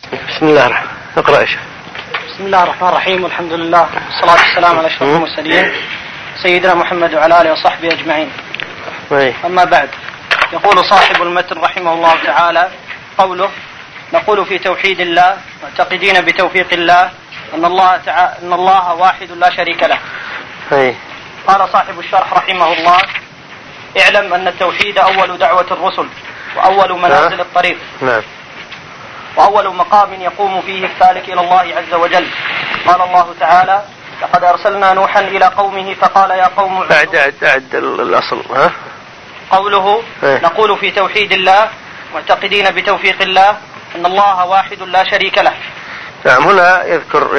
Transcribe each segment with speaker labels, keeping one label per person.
Speaker 1: بسم الله الرحمن الرحيم. اقرأ يا شيخ.
Speaker 2: بسم الله الرحمن الرحيم، والحمد لله والصلاة والسلام على أشرف المرسلين سيدنا محمد وعلى آله وصحبه أجمعين. أما بعد، يقول صاحب المتن رحمه الله تعالى قوله: نقول في توحيد الله معتقدين بتوفيق الله أن الله واحد لا شريك له. قال صاحب الشرح رحمه الله: اعلم أن التوحيد أول دعوة الرسل وأول منازل الطريق، وأول مقام يقوم فيه السالك إلى الله عز وجل. قال الله تعالى: لقد أرسلنا نوحا إلى قومه فقال يا قوم
Speaker 1: أعد الأصل.
Speaker 2: قوله: نقول في توحيد الله معتقدين بتوفيق الله أن الله واحد لا شريك له.
Speaker 1: نعم، هنا يذكر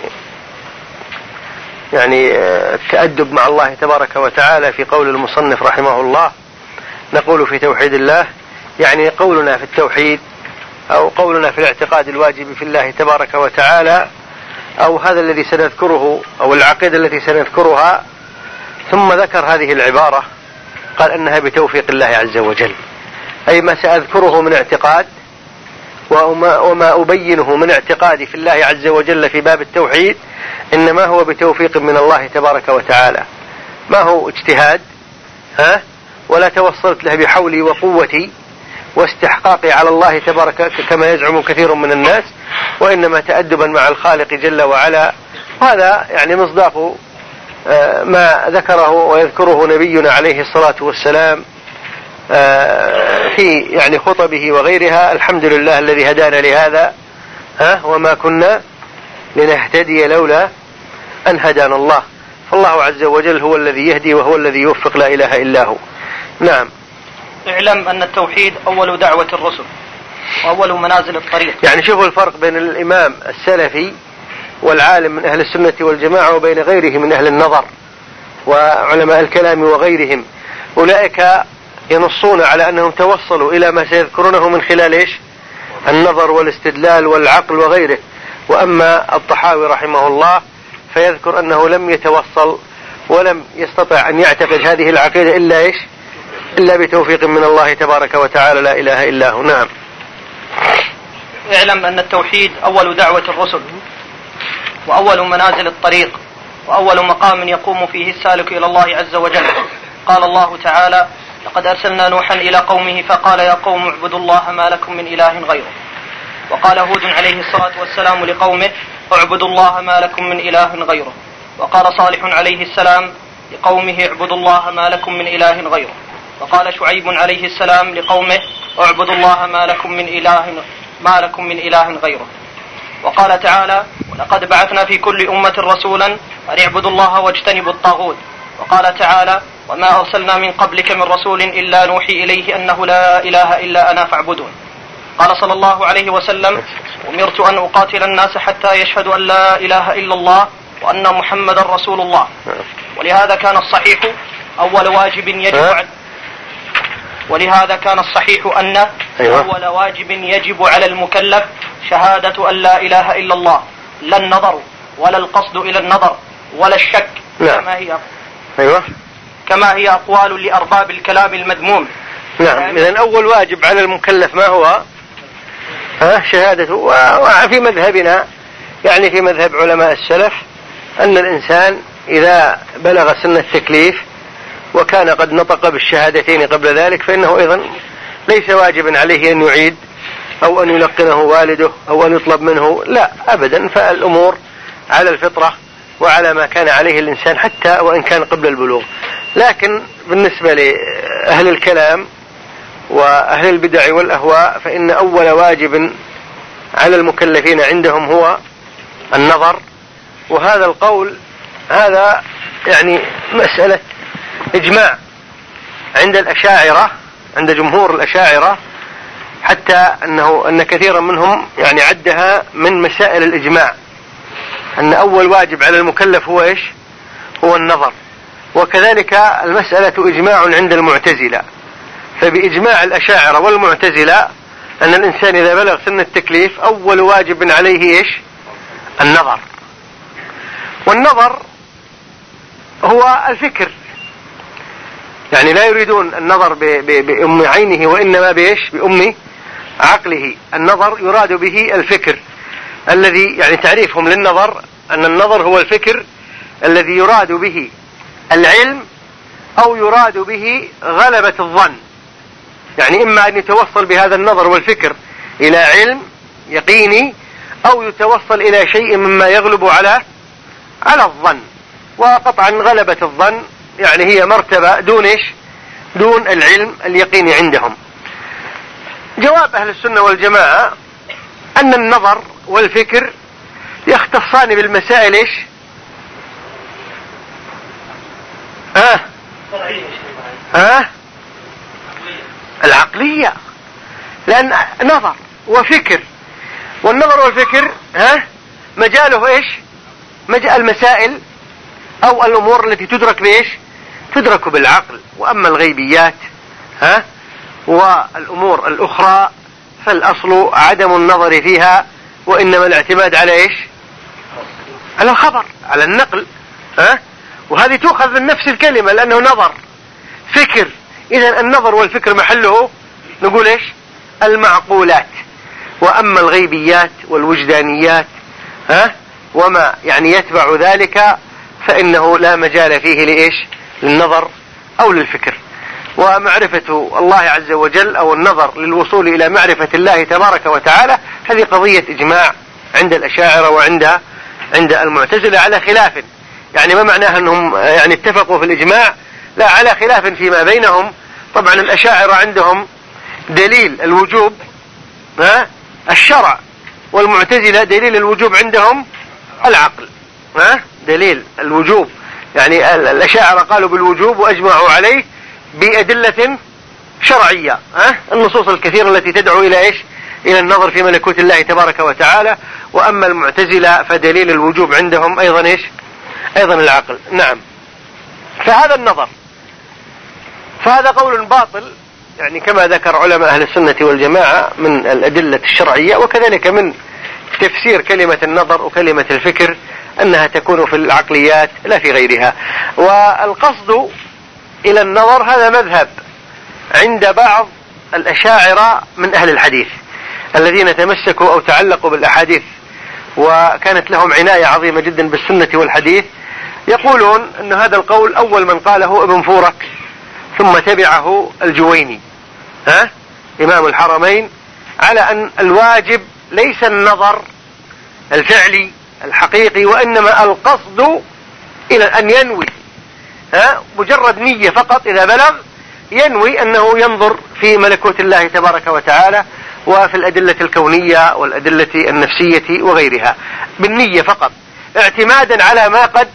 Speaker 1: يعني التأدب مع الله تبارك وتعالى في قول المصنف رحمه الله: نقول في توحيد الله، يعني قولنا في التوحيد أو قولنا في الاعتقاد الواجب في الله تبارك وتعالى، أو هذا الذي سنذكره أو العقيدة التي سنذكرها. ثم ذكر هذه العبارة، قال أنها بتوفيق الله عز وجل، أي ما سأذكره من اعتقاد وما أبينه من اعتقادي في الله عز وجل في باب التوحيد إنما هو بتوفيق من الله تبارك وتعالى، ما هو اجتهاد ولا توصلت له بحولي وقوتي واستحقاقي على الله تبارك كما يزعم كثير من الناس، وإنما تأدبا مع الخالق جل وعلا. هذا يعني مصداق ما ذكره ويذكره نبينا عليه الصلاة والسلام في يعني خطبه وغيرها: الحمد لله الذي هدانا لهذا وما كنا لنهتدي لولا أن هدانا الله. فالله عز وجل هو الذي يهدي وهو الذي يوفق، لا إله إلا هو. نعم.
Speaker 2: اعلم أن التوحيد أول دعوة الرسل وأول منازل الطريق.
Speaker 1: يعني شوفوا الفرق بين الإمام السلفي والعالم من أهل السنة والجماعة وبين غيره من أهل النظر وعلماء الكلام وغيرهم. أولئك ينصون على أنهم توصلوا إلى ما سيذكرونه من خلال النظر والاستدلال والعقل وغيره. وأما الطحاوي رحمه الله فيذكر أنه لم يتوصل ولم يستطع أن يعتقد هذه العقيدة إلا بتوفيق من الله تبارك وتعالى، لا إله إلا هو. نعم.
Speaker 2: اعلم أن التوحيد أول دعوة الرسل وأول منازل الطريق وأول مقام يقوم فيه السالك إلى الله عز وجل. قال الله تعالى: لقد أرسلنا نوحا إلى قومه فقال يا قوم اعبدوا الله ما لكم من إله غيره. وقال هود عليه الصلاة والسلام لقومه: اعبدوا الله ما لكم من إله غيره. وقال صالح عليه السلام لقومه: اعبدوا الله ما لكم من إله غيره. وقال شعيب عليه السلام لقومه: اعبدوا الله ما لكم من إله غيره. وقال تعالى: ولقد بعثنا في كل أمة رسولا أن اعبدوا الله واجتنبوا الطاغوت. وقال تعالى: وما أرسلنا من قبلك من رسول إلا نوحي إليه أنه لا إله إلا أنا فاعبدون. قال صلى الله عليه وسلم: أمرت أن أقاتل الناس حتى يشهدوا أن لا إله إلا الله وأن محمد رسول الله. ولهذا كان الصحيح أول واجب يجب على المكلف شهادة أن لا إله إلا الله، لا النظر ولا القصد إلى النظر ولا الشك كما هي أقوال لأرباب الكلام المذموم.
Speaker 1: نعم. إذن أول واجب على المكلف ما هو؟ شهادته. وفي مذهبنا يعني في مذهب علماء السلف أن الإنسان إذا بلغ سن التكليف وكان قد نطق بالشهادتين قبل ذلك فإنه أيضا ليس واجبا عليه أن يعيد أو أن يلقنه والده أو أن يطلب منه، لا أبدا. فالأمور على الفطرة وعلى ما كان عليه الإنسان حتى وإن كان قبل البلوغ. لكن بالنسبة لأهل الكلام وأهل البدع والأهواء فإن أول واجب على المكلفين عندهم هو النظر. وهذا القول هذا يعني مسألة إجماع عند الأشاعرة، عند جمهور الأشاعرة، حتى أن كثيرا منهم يعني عدها من مسائل الإجماع، أن أول واجب على المكلف هو النظر. وكذلك المسألة إجماع عند المعتزلة، فبإجماع الأشاعرة والمعتزلة أن الإنسان إذا بلغ سن التكليف أول واجب عليه النظر. والنظر هو الفكر، يعني لا يريدون النظر بأم عينه وإنما بأم عقله. النظر يراد به الفكر الذي يعني تعريفهم للنظر أن النظر هو الفكر الذي يراد به العلم أو يراد به غلبة الظن، يعني إما أن يتوصل بهذا النظر والفكر إلى علم يقيني أو يتوصل إلى شيء مما يغلب على الظن. وقطعا غلبة الظن يعني هي مرتبة دون العلم اليقيني عندهم. جواب أهل السنة والجماعة أن النظر والفكر يختصان بالمسائل العقلية، لأن نظر وفكر، والنظر والفكر مجاله مجال المسائل أو الأمور التي تدرك بالعقل. وأما الغيبيات والأمور الأخرى فالأصل عدم النظر فيها، وإنما الاعتماد على على الخبر، على النقل. وهذه تؤخذ من نفس الكلمة لأنه نظر فكر. إذن النظر والفكر محله نقول المعقولات. وأما الغيبيات والوجدانيات وما يعني يتبع ذلك فإنه لا مجال فيه للنظر أو للفكر. ومعرفة الله عز وجل أو النظر للوصول إلى معرفة الله تبارك وتعالى هذه قضية إجماع عند الأشاعرة وعند المعتزلة على خلاف، يعني ما معناها أنهم يعني اتفقوا في الإجماع، لا، على خلاف فيما بينهم. طبعا الأشاعرة عندهم دليل الوجوب الشرع، والمعتزلة دليل الوجوب عندهم العقل. دليل الوجوب يعني الأشاعرة قالوا بالوجوب وأجمعوا عليه بأدلة شرعية، النصوص الكثيرة التي تدعو إلى إلى النظر في ملكوت الله تبارك وتعالى. وأما المعتزلة فدليل الوجوب عندهم أيضا العقل. نعم. فهذا النظر، فهذا قول باطل، يعني كما ذكر علماء أهل السنة والجماعة من الأدلة الشرعية، وكذلك من تفسير كلمة النظر وكلمة الفكر أنها تكون في العقليات لا في غيرها. والقصد إلى النظر هذا مذهب عند بعض الأشاعرة من أهل الحديث الذين تمسكوا أو تعلقوا بالأحاديث وكانت لهم عناية عظيمة جدا بالسنة والحديث. يقولون أن هذا القول أول من قاله ابن فورك، ثم تبعه الجويني إمام الحرمين، على أن الواجب ليس النظر الفعلي الحقيقي، وإنما القصد إلى أن ينوي مجرد نية فقط. إذا بلغ ينوي أنه ينظر في ملكوت الله تبارك وتعالى وفي الأدلة الكونية والأدلة النفسية وغيرها بالنية فقط، اعتمادا على ما قد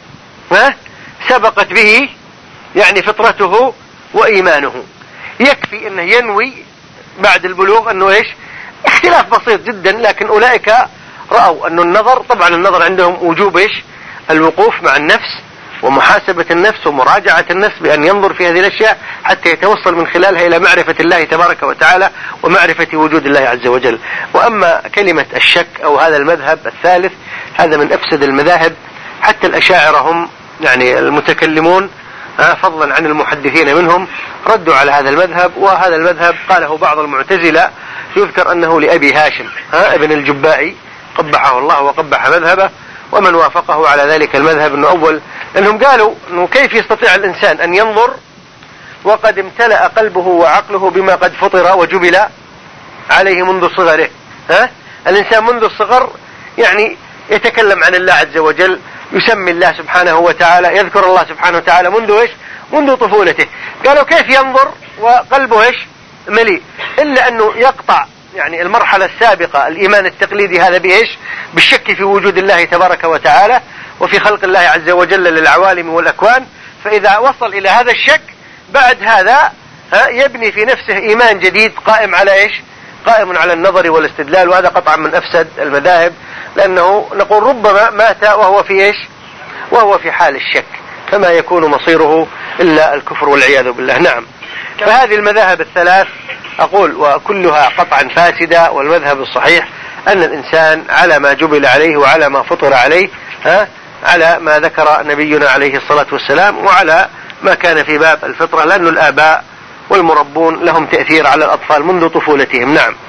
Speaker 1: سبقت به يعني فطرته وإيمانه. يكفي أنه ينوي بعد البلوغ أنه اختلاف بسيط جدا، لكن أولئك رأوا أن النظر، طبعا النظر عندهم وجوب الوقوف مع النفس ومحاسبة النفس ومراجعة النفس بأن ينظر في هذه الأشياء حتى يتوصل من خلالها إلى معرفة الله تبارك وتعالى ومعرفة وجود الله عز وجل. وأما كلمة الشك أو هذا المذهب الثالث هذا من أفسد المذاهب، حتى الأشاعرة هم يعني المتكلمون فضلا عن المحدثين منهم ردوا على هذا المذهب. وهذا المذهب قاله بعض المعتزلة، يذكر أنه لأبي هاشم ابن الجبائي قبحه الله وقبح مذهبه، ومن وافقه على ذلك المذهب أنه أول، لأنهم قالوا أنه كيف يستطيع الإنسان أن ينظر وقد امتلأ قلبه وعقله بما قد فطر وجبل عليه منذ صغره. الإنسان منذ الصغر يعني يتكلم عن الله عز وجل، يسمي الله سبحانه وتعالى، يذكر الله سبحانه وتعالى منذ طفولته. قالوا كيف ينظر وقلبه مليء؟ إلا أنه يقطع يعني المرحلة السابقة الإيمان التقليدي هذا بالشك في وجود الله تبارك وتعالى وفي خلق الله عز وجل للعوالم والأكوان. فإذا وصل إلى هذا الشك بعد هذا يبني في نفسه إيمان جديد قائم على قائم على النظر والاستدلال. وهذا قطعا من أفسد المذاهب، لأنه نقول ربما مات وهو في حال الشك، فما يكون مصيره إلا الكفر والعياذ بالله. نعم. فهذه المذاهب الثلاث أقول وكلها قطعا فاسدة، والمذهب الصحيح أن الإنسان على ما جبل عليه وعلى ما فطر عليه، على ما ذكر نبينا عليه الصلاة والسلام وعلى ما كان في باب الفطرة، لأن الآباء والمربون لهم تأثير على الأطفال منذ طفولتهم. نعم.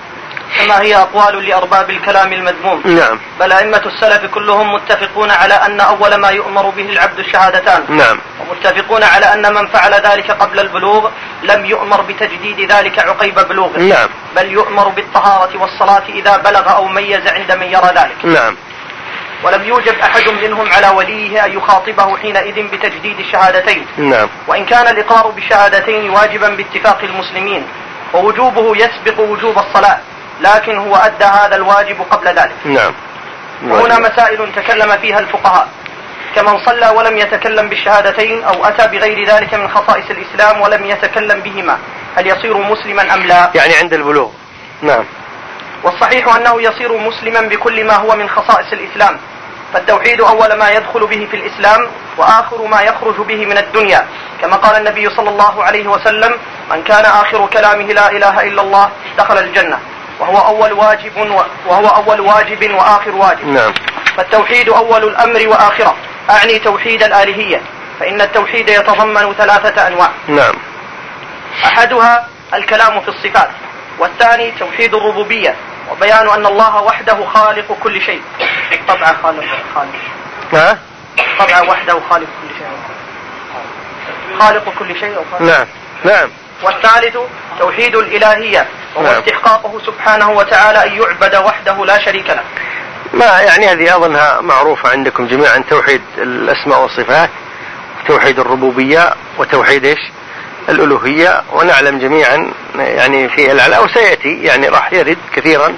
Speaker 2: كما هي أقوال لأرباب الكلام المذموم.
Speaker 1: نعم.
Speaker 2: بل أئمة السلف كلهم متفقون على أن أول ما يؤمر به العبد الشهادتان.
Speaker 1: نعم.
Speaker 2: ومتفقون على أن من فعل ذلك قبل البلوغ لم يؤمر بتجديد ذلك عقيب بلوغه.
Speaker 1: نعم.
Speaker 2: بل يؤمر بالطهارة والصلاة إذا بلغ أو ميز عند من يرى ذلك.
Speaker 1: نعم.
Speaker 2: ولم يوجب أحد منهم على وليه أن يخاطبه حينئذ بتجديد الشهادتين.
Speaker 1: نعم.
Speaker 2: وإن كان الإقرار بالشهادتين واجبا باتفاق المسلمين ووجوبه يسبق وجوب الصلاة، لكن هو أدى هذا الواجب قبل ذلك.
Speaker 1: نعم.
Speaker 2: وهنا مسائل تكلم فيها الفقهاء، كمن صلى ولم يتكلم بالشهادتين أو أتى بغير ذلك من خصائص الإسلام ولم يتكلم بهما، هل يصير مسلما أم لا؟
Speaker 1: يعني عند البلوغ. نعم.
Speaker 2: والصحيح أنه يصير مسلما بكل ما هو من خصائص الإسلام، فالتوحيد أول ما يدخل به في الإسلام وآخر ما يخرج به من الدنيا، كما قال النبي صلى الله عليه وسلم: من كان آخر كلامه لا إله إلا الله دخل الجنة، وهو أول واجب وآخر واجب.
Speaker 1: نعم.
Speaker 2: فالتوحيد أول الأمر وآخره، أعني توحيد الآلهية، فإن التوحيد يتضمن 3 أنواع.
Speaker 1: نعم.
Speaker 2: أحدها الكلام في الصفات، والثاني توحيد الربوبية وبيان أن الله وحده خالق كل شيء. طبعا
Speaker 1: ها؟
Speaker 2: طبعا وحده خالق كل شيء. خالق كل شيء.
Speaker 1: نعم. نعم.
Speaker 2: والثالث توحيد الإلهية وهو استحقاقه سبحانه وتعالى أن يعبد وحده لا شريك له.
Speaker 1: ما يعني هذه أظنها معروفة عندكم جميعا، توحيد الأسماء والصفات، توحيد الربوبية، وتوحيد إيش؟ الألوهية. ونعلم جميعا يعني في العلاء وسيأتي يعني راح يرد كثيرا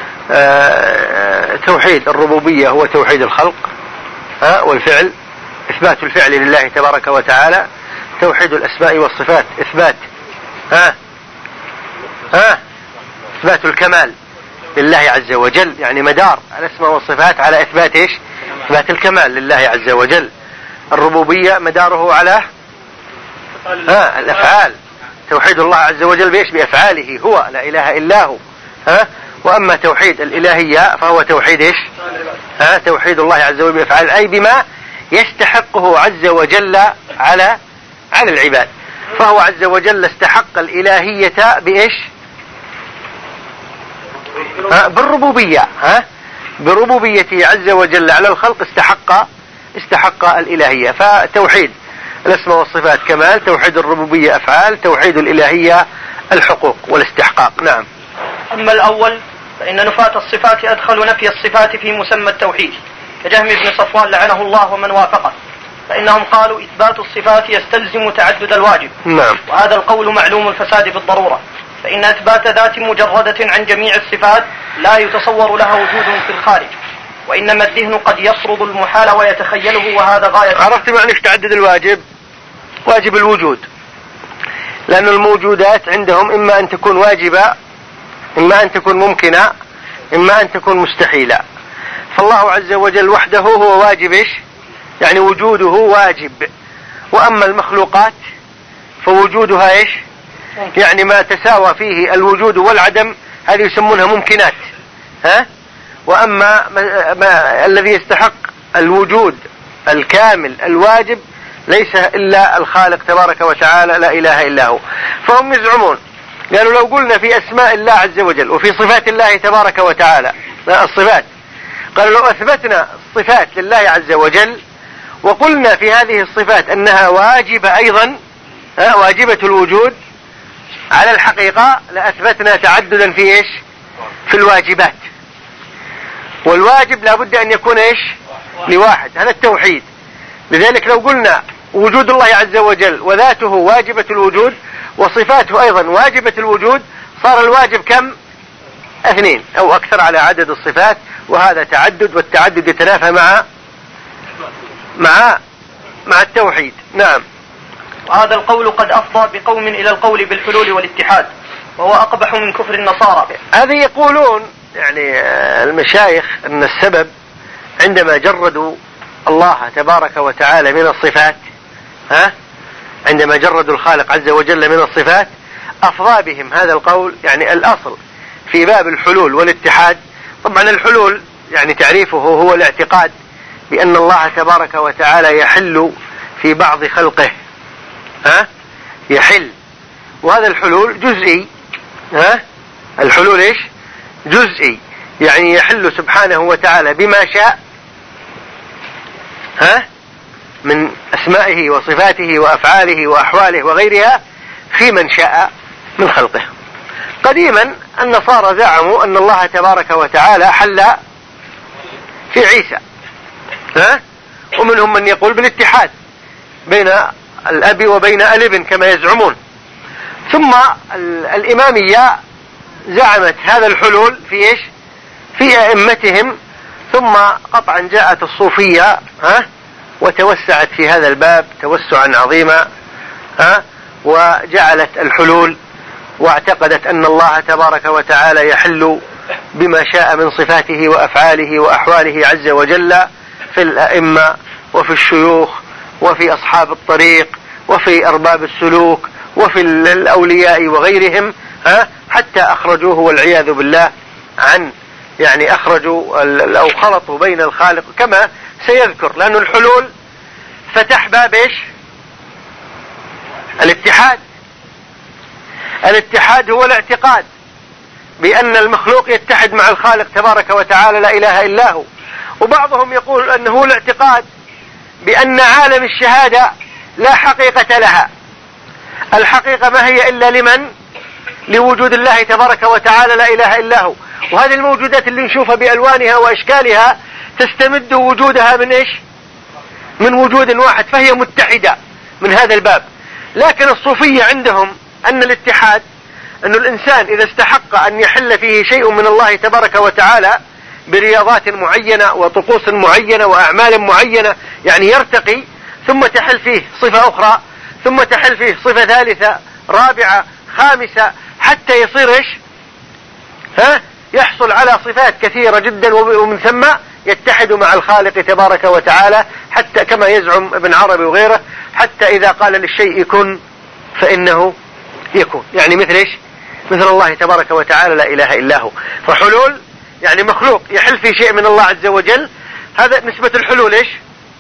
Speaker 1: توحيد الربوبية هو توحيد الخلق والفعل، إثبات الفعل لله تبارك وتعالى. توحيد الأسماء والصفات إثبات إثبات الكمال لله عز وجل، يعني مدار الأسماء والصفات على إثبات إيش؟ إثبات الكمال لله عز وجل. الربوبية مداره على الأفعال، توحيد الله عز وجل بإيش؟ بأفعاله هو، لا إله إلا هو. وأما توحيد الإلهية فهو توحيد إيش؟ توحيد الله عز وجل بأفعال، أي بما يستحقه عز وجل على العباد. فهو عز وجل استحق الإلهية بإيش؟ بالربوبية. بربوبيته عز وجل على الخلق استحق الإلهية. فتوحيد الأسماء والصفات كمال، توحيد الربوبية أفعال، توحيد الإلهية الحقوق والاستحقاق. نعم.
Speaker 2: أما الأول فإن نفاة الصفات أدخل نفي الصفات في مسمى التوحيد، كجهم بن صفوان لعنه الله ومن وافقه، فإنهم قالوا إثبات الصفات يستلزم تعدد الواجب.
Speaker 1: نعم.
Speaker 2: وهذا القول معلوم الفساد بالضرورة، فإن إثبات ذات مجردة عن جميع الصفات لا يتصور لها وجود في الخارج، وإنما الذهن قد يفرض المحال ويتخيله، وهذا غاية.
Speaker 1: عرفت معنى تعدد الواجب؟ واجب الوجود، لأن الموجودات عندهم إما أن تكون واجبة، إما أن تكون ممكنة، إما أن تكون مستحيلة. فالله عز وجل وحده هو واجب إيش؟ يعني وجوده واجب. وأما المخلوقات فوجودها إيش؟ يعني ما تساوى فيه الوجود والعدم، هذه يسمونها ممكنات. وأما ما الذي يستحق الوجود الكامل الواجب ليس إلا الخالق تبارك وتعالى، لا إله إلا هو. فهم يزعمون، لأنه لو قلنا في أسماء الله عز وجل وفي صفات الله تبارك وتعالى الصفات، قالوا لو أثبتنا الصفات لله عز وجل وقلنا في هذه الصفات أنها واجبة أيضا، واجبة الوجود على الحقيقة، لأثبتنا تعددا في إيش؟ في الواجبات. والواجب لابد أن يكون إيش؟ لواحد، هذا التوحيد. لذلك لو قلنا وجود الله عز وجل وذاته واجبة الوجود وصفاته أيضا واجبة الوجود، صار الواجب كم؟ 2 أو أكثر على عدد الصفات، وهذا تعدد، والتعدد يتنافى مع التوحيد. نعم.
Speaker 2: وهذا القول قد أفضى بقوم إلى القول بالحلول والاتحاد، وهو أقبح من كفر النصارى.
Speaker 1: هذه يقولون يعني المشايخ أن السبب عندما جردوا الله تبارك وتعالى من الصفات، عندما جردوا الخالق عز وجل من الصفات، أفضى بهم هذا القول. يعني الأصل في باب الحلول والاتحاد، طبعا الحلول يعني تعريفه هو الاعتقاد بأن الله تبارك وتعالى يحل في بعض خلقه، يحل، وهذا الحلول جزئي. الحلول إيش؟ جزئي يعني يحل سبحانه وتعالى بما شاء من أسمائه وصفاته وأفعاله وأحواله وغيرها في من شاء من خلقه. قديما النصارى زعموا أن الله تبارك وتعالى حل في عيسى، ومنهم من يقول بالاتحاد بين الأب وبين الابن كما يزعمون. ثم الإمامية زعمت هذا الحلول في إيش؟ في أئمتهم. ثم قطعا جاءت الصوفية وتوسعت في هذا الباب توسعا عظيما، وجعلت الحلول واعتقدت أن الله تبارك وتعالى يحل بما شاء من صفاته وأفعاله وأحواله عز وجل في الأئمة وفي الشيوخ وفي أصحاب الطريق وفي أرباب السلوك وفي الأولياء وغيرهم، حتى أخرجوه والعياذ بالله عن يعني أخرجوا أو خلطوا بين الخالق كما سيذكر. لأن الحلول فتح باب إيش؟ الاتحاد. الاتحاد هو الاعتقاد بأن المخلوق يتحد مع الخالق تبارك وتعالى لا إله إلا هو. وبعضهم يقول أنه الاعتقاد بأن عالم الشهادة لا حقيقة لها، الحقيقة ما هي إلا لمن؟ لوجود الله تبارك وتعالى لا إله إلا هو. وهذه الموجودات اللي نشوفها بألوانها وأشكالها تستمد وجودها من إيش؟ من وجود واحد، فهي متحدة من هذا الباب. لكن الصوفية عندهم أن الاتحاد أن الإنسان إذا استحق أن يحل فيه شيء من الله تبارك وتعالى برياضات معينة وطقوس معينة وأعمال معينة، يعني يرتقي، ثم تحل فيه صفة أخرى، ثم تحل فيه صفة ثالثة رابعة خامسة، حتى يصير إيش؟ يحصل على صفات كثيرة جدا، ومن ثم يتحد مع الخالق تبارك وتعالى، حتى كما يزعم ابن عربي وغيره، حتى إذا قال للشيء كن فإنه يكون. يعني مثل إيش؟ مثل الله تبارك وتعالى لا إله إلا هو. فحلول يعني مخلوق يحل في شيء من الله عز وجل، هذا نسبة الحلول إيش؟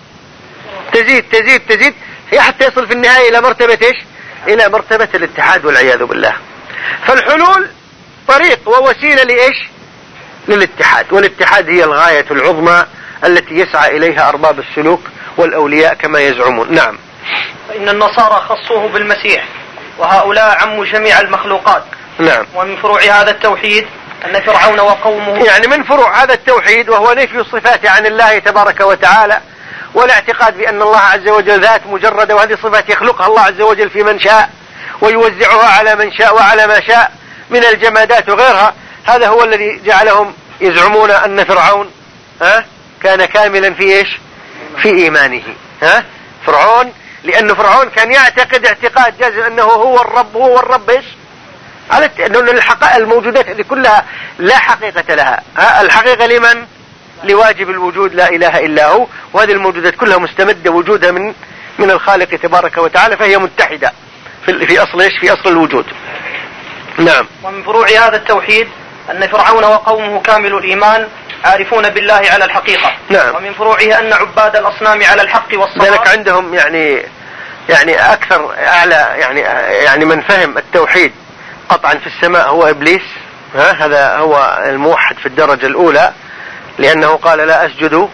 Speaker 1: تزيد تزيد تزيد حتى يصل في النهاية إلى مرتبة إيش؟ إلى مرتبة الاتحاد والعياذ بالله. فالحلول طريق ووسيلة لإيش؟ للاتحاد، والاتحاد هي الغاية العظمى التي يسعى إليها أرباب السلوك والأولياء كما يزعمون. نعم.
Speaker 2: فإن النصارى خصوه بالمسيح، وهؤلاء عموا جميع المخلوقات.
Speaker 1: نعم.
Speaker 2: ومن فروع هذا التوحيد أن فرعون وقومه،
Speaker 1: يعني من فروع هذا التوحيد وهو نفي الصفات عن الله تبارك وتعالى، والاعتقاد بأن الله عز وجل ذات مجردة، وهذه صفات يخلقها الله عز وجل في من شاء ويوزعها على من شاء وعلى ما شاء من الجمادات وغيرها. هذا هو الذي جعلهم يزعمون أن فرعون كان كاملا في إيش؟ في إيمانه. فرعون، لأن فرعون كان يعتقد اعتقاد جازم أنه هو الرب، هو الرب إيش؟ على أن الحقائق الموجودات هذه كلها لا حقيقة لها. الحقيقة لمن؟ لواجب الوجود لا إله إلا هو. وهذه الموجودات كلها مستمدة وجودها من الخالق تبارك وتعالى، فهي متحدة في أصل إيش؟ في أصل الوجود. نعم.
Speaker 2: ومن فروع هذا التوحيد أن فرعون وقومه كامل الإيمان عارفون بالله على الحقيقة.
Speaker 1: نعم.
Speaker 2: ومن فروعه أن عباد الأصنام على الحق والصواب.
Speaker 1: ذلك عندهم يعني أكثر أعلى يعني من فهم التوحيد قطعا في السماء هو إبليس. هذا هو الموحد في الدرجة الأولى، لأنه قال لا أسجد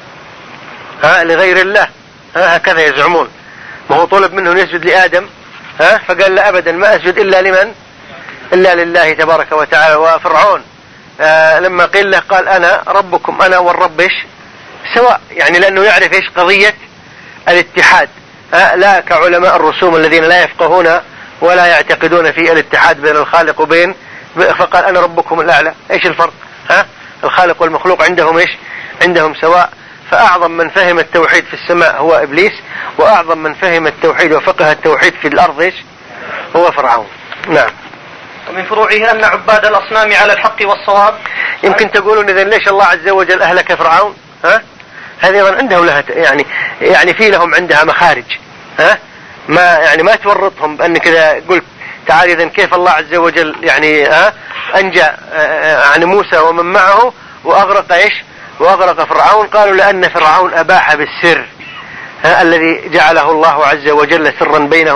Speaker 1: لغير الله. هكذا يزعمون. ما هو طلب منهم يسجد لآدم، فقال لا أبدا ما أسجد إلا لمن؟ إلا لله تبارك وتعالى. وفرعون لما قيل له قال أنا ربكم، أنا والرب إيش؟ سواء، يعني لأنه يعرف إيش؟ قضية الاتحاد، لا كعلماء الرسوم الذين لا يفقهون ولا يعتقدون في الاتحاد بين الخالق وبين، فقال أنا ربكم الأعلى. إيش الفرق؟ الخالق والمخلوق عندهم إيش؟ عندهم سواء. فأعظم من فهم التوحيد في السماء هو إبليس، وأعظم من فهم التوحيد وفقه التوحيد في الأرض إيش؟ هو فرعون. نعم.
Speaker 2: ومن فروعه أن عباد الأصنام على الحق والصواب.
Speaker 1: يمكن تقولون إذن ليش الله عز وجل أهلك فرعون؟ هذه أيضا عندهم لها يعني في لهم عندها مخارج. ما تورطهم بأنك إذا قلت تعال إذن كيف الله عز وجل يعني أنجى عن موسى ومن معه وأغرق إيش؟ وأغرق فرعون. قالوا لأن فرعون أباح بالسر الذي جعله الله عز وجل سرا بينه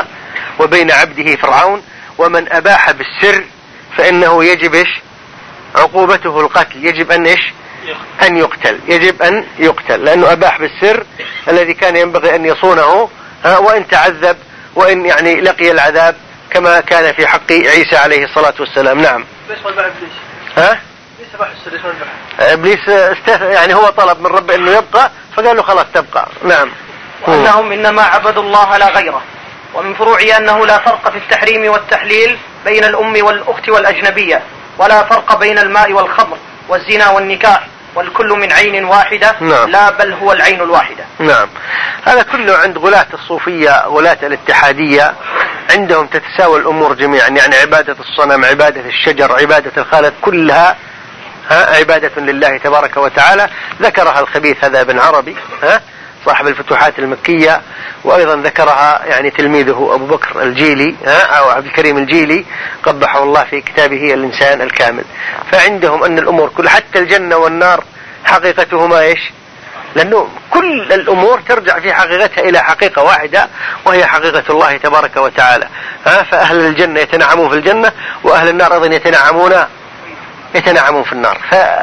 Speaker 1: وبين عبده فرعون. ومن أباح بالسر فإنه يجب إيش؟ عقوبته القتل، يجب أن إيش؟ أن يقتل، يجب أن يقتل، لأنه أباح بالسر الذي كان ينبغي أن يصونه، وإن تعذب وإن يعني لقي العذاب كما كان في حق عيسى عليه الصلاة والسلام. نعم. إبليس يعني هو طلب من رب أنه يبقى، فقال له خلاص تبقى. نعم.
Speaker 2: وأنهم إنما عبدوا الله لا غيره. ومن فروعه أنه لا فرق في التحريم والتحليل بين الأم والأخت والأجنبية، ولا فرق بين الماء والخمر والزنا والنكاح، والكل من عين واحدة.
Speaker 1: نعم.
Speaker 2: لا بل هو العين الواحدة.
Speaker 1: نعم. هذا كله عند غلاة الصوفية، غلاة الاتحادية، عندهم تتساوى الأمور جميعا، يعني عبادة الصنم، عبادة الشجر، عبادة الخالق، كلها عبادة لله تبارك وتعالى. ذكرها الخبيث هذا ابن عربي صاحب الفتوحات المكية، وأيضا ذكرها يعني تلميذه أبو بكر الجيلي أو عبد الكريم الجيلي قبحه الله في كتابه الإنسان الكامل. فعندهم أن الأمور كل، حتى الجنة والنار حقيقتهما إيش؟ لأنه كل الأمور ترجع في حقيقتها إلى حقيقة واحدة، وهي حقيقة الله تبارك وتعالى. فأهل الجنة يتنعمون في الجنة، وأهل النار أيضا يتنعمون في النار.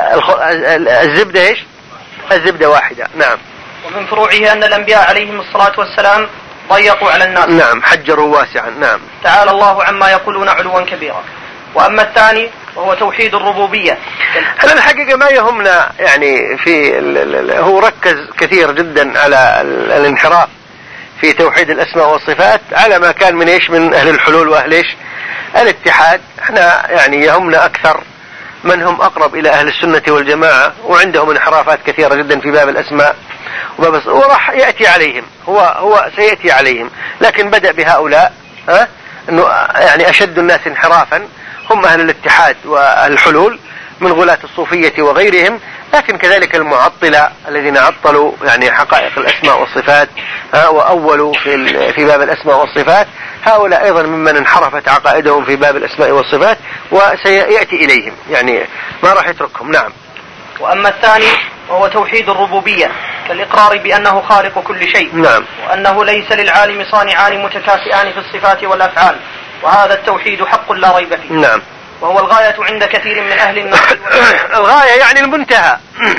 Speaker 1: فالزبدة إيش؟ الزبدة واحدة. نعم.
Speaker 2: ومن فروعه أن الأنبياء عليهم الصلاة والسلام ضيقوا على الناس.
Speaker 1: نعم، حجروا واسعا. نعم.
Speaker 2: تعالى الله عما يقولون علوا كبيرا. وأما الثاني وهو توحيد الربوبية.
Speaker 1: هذا الحقيقة ما يهمنا، يعني هو ركز كثير جدا على الانحراف في توحيد الأسماء والصفات، على ما كان من إيش؟ من أهل الحلول وأهل إيش؟ الاتحاد. احنا يعني يهمنا أكثر من هم أقرب إلى أهل السنة والجماعة، وعندهم انحرافات كثيرة جدا في باب الأسماء وراح يأتي عليهم، هو سيأتي عليهم، لكن بدأ بهؤلاء أنه يعني أشد الناس انحرافا هم أهل الاتحاد والحلول من غلاة الصوفية وغيرهم، لكن كذلك المعطلة الذين عطلوا يعني حقائق الأسماء والصفات وأولوا في باب الأسماء والصفات، هؤلاء أيضا ممن انحرفت عقائدهم في باب الأسماء والصفات، وسيأتي إليهم، يعني ما راح يتركهم. نعم.
Speaker 2: وأما الثاني وهو توحيد الربوبية، كالإقرار بأنه خالق كل شيء.
Speaker 1: نعم.
Speaker 2: وأنه ليس للعالم صانعان متكافئان في الصفات والأفعال، وهذا التوحيد حق لا ريب فيه.
Speaker 1: نعم.
Speaker 2: وهو الغاية عند كثير من أهل النار.
Speaker 1: الغاية يعني المنتهى،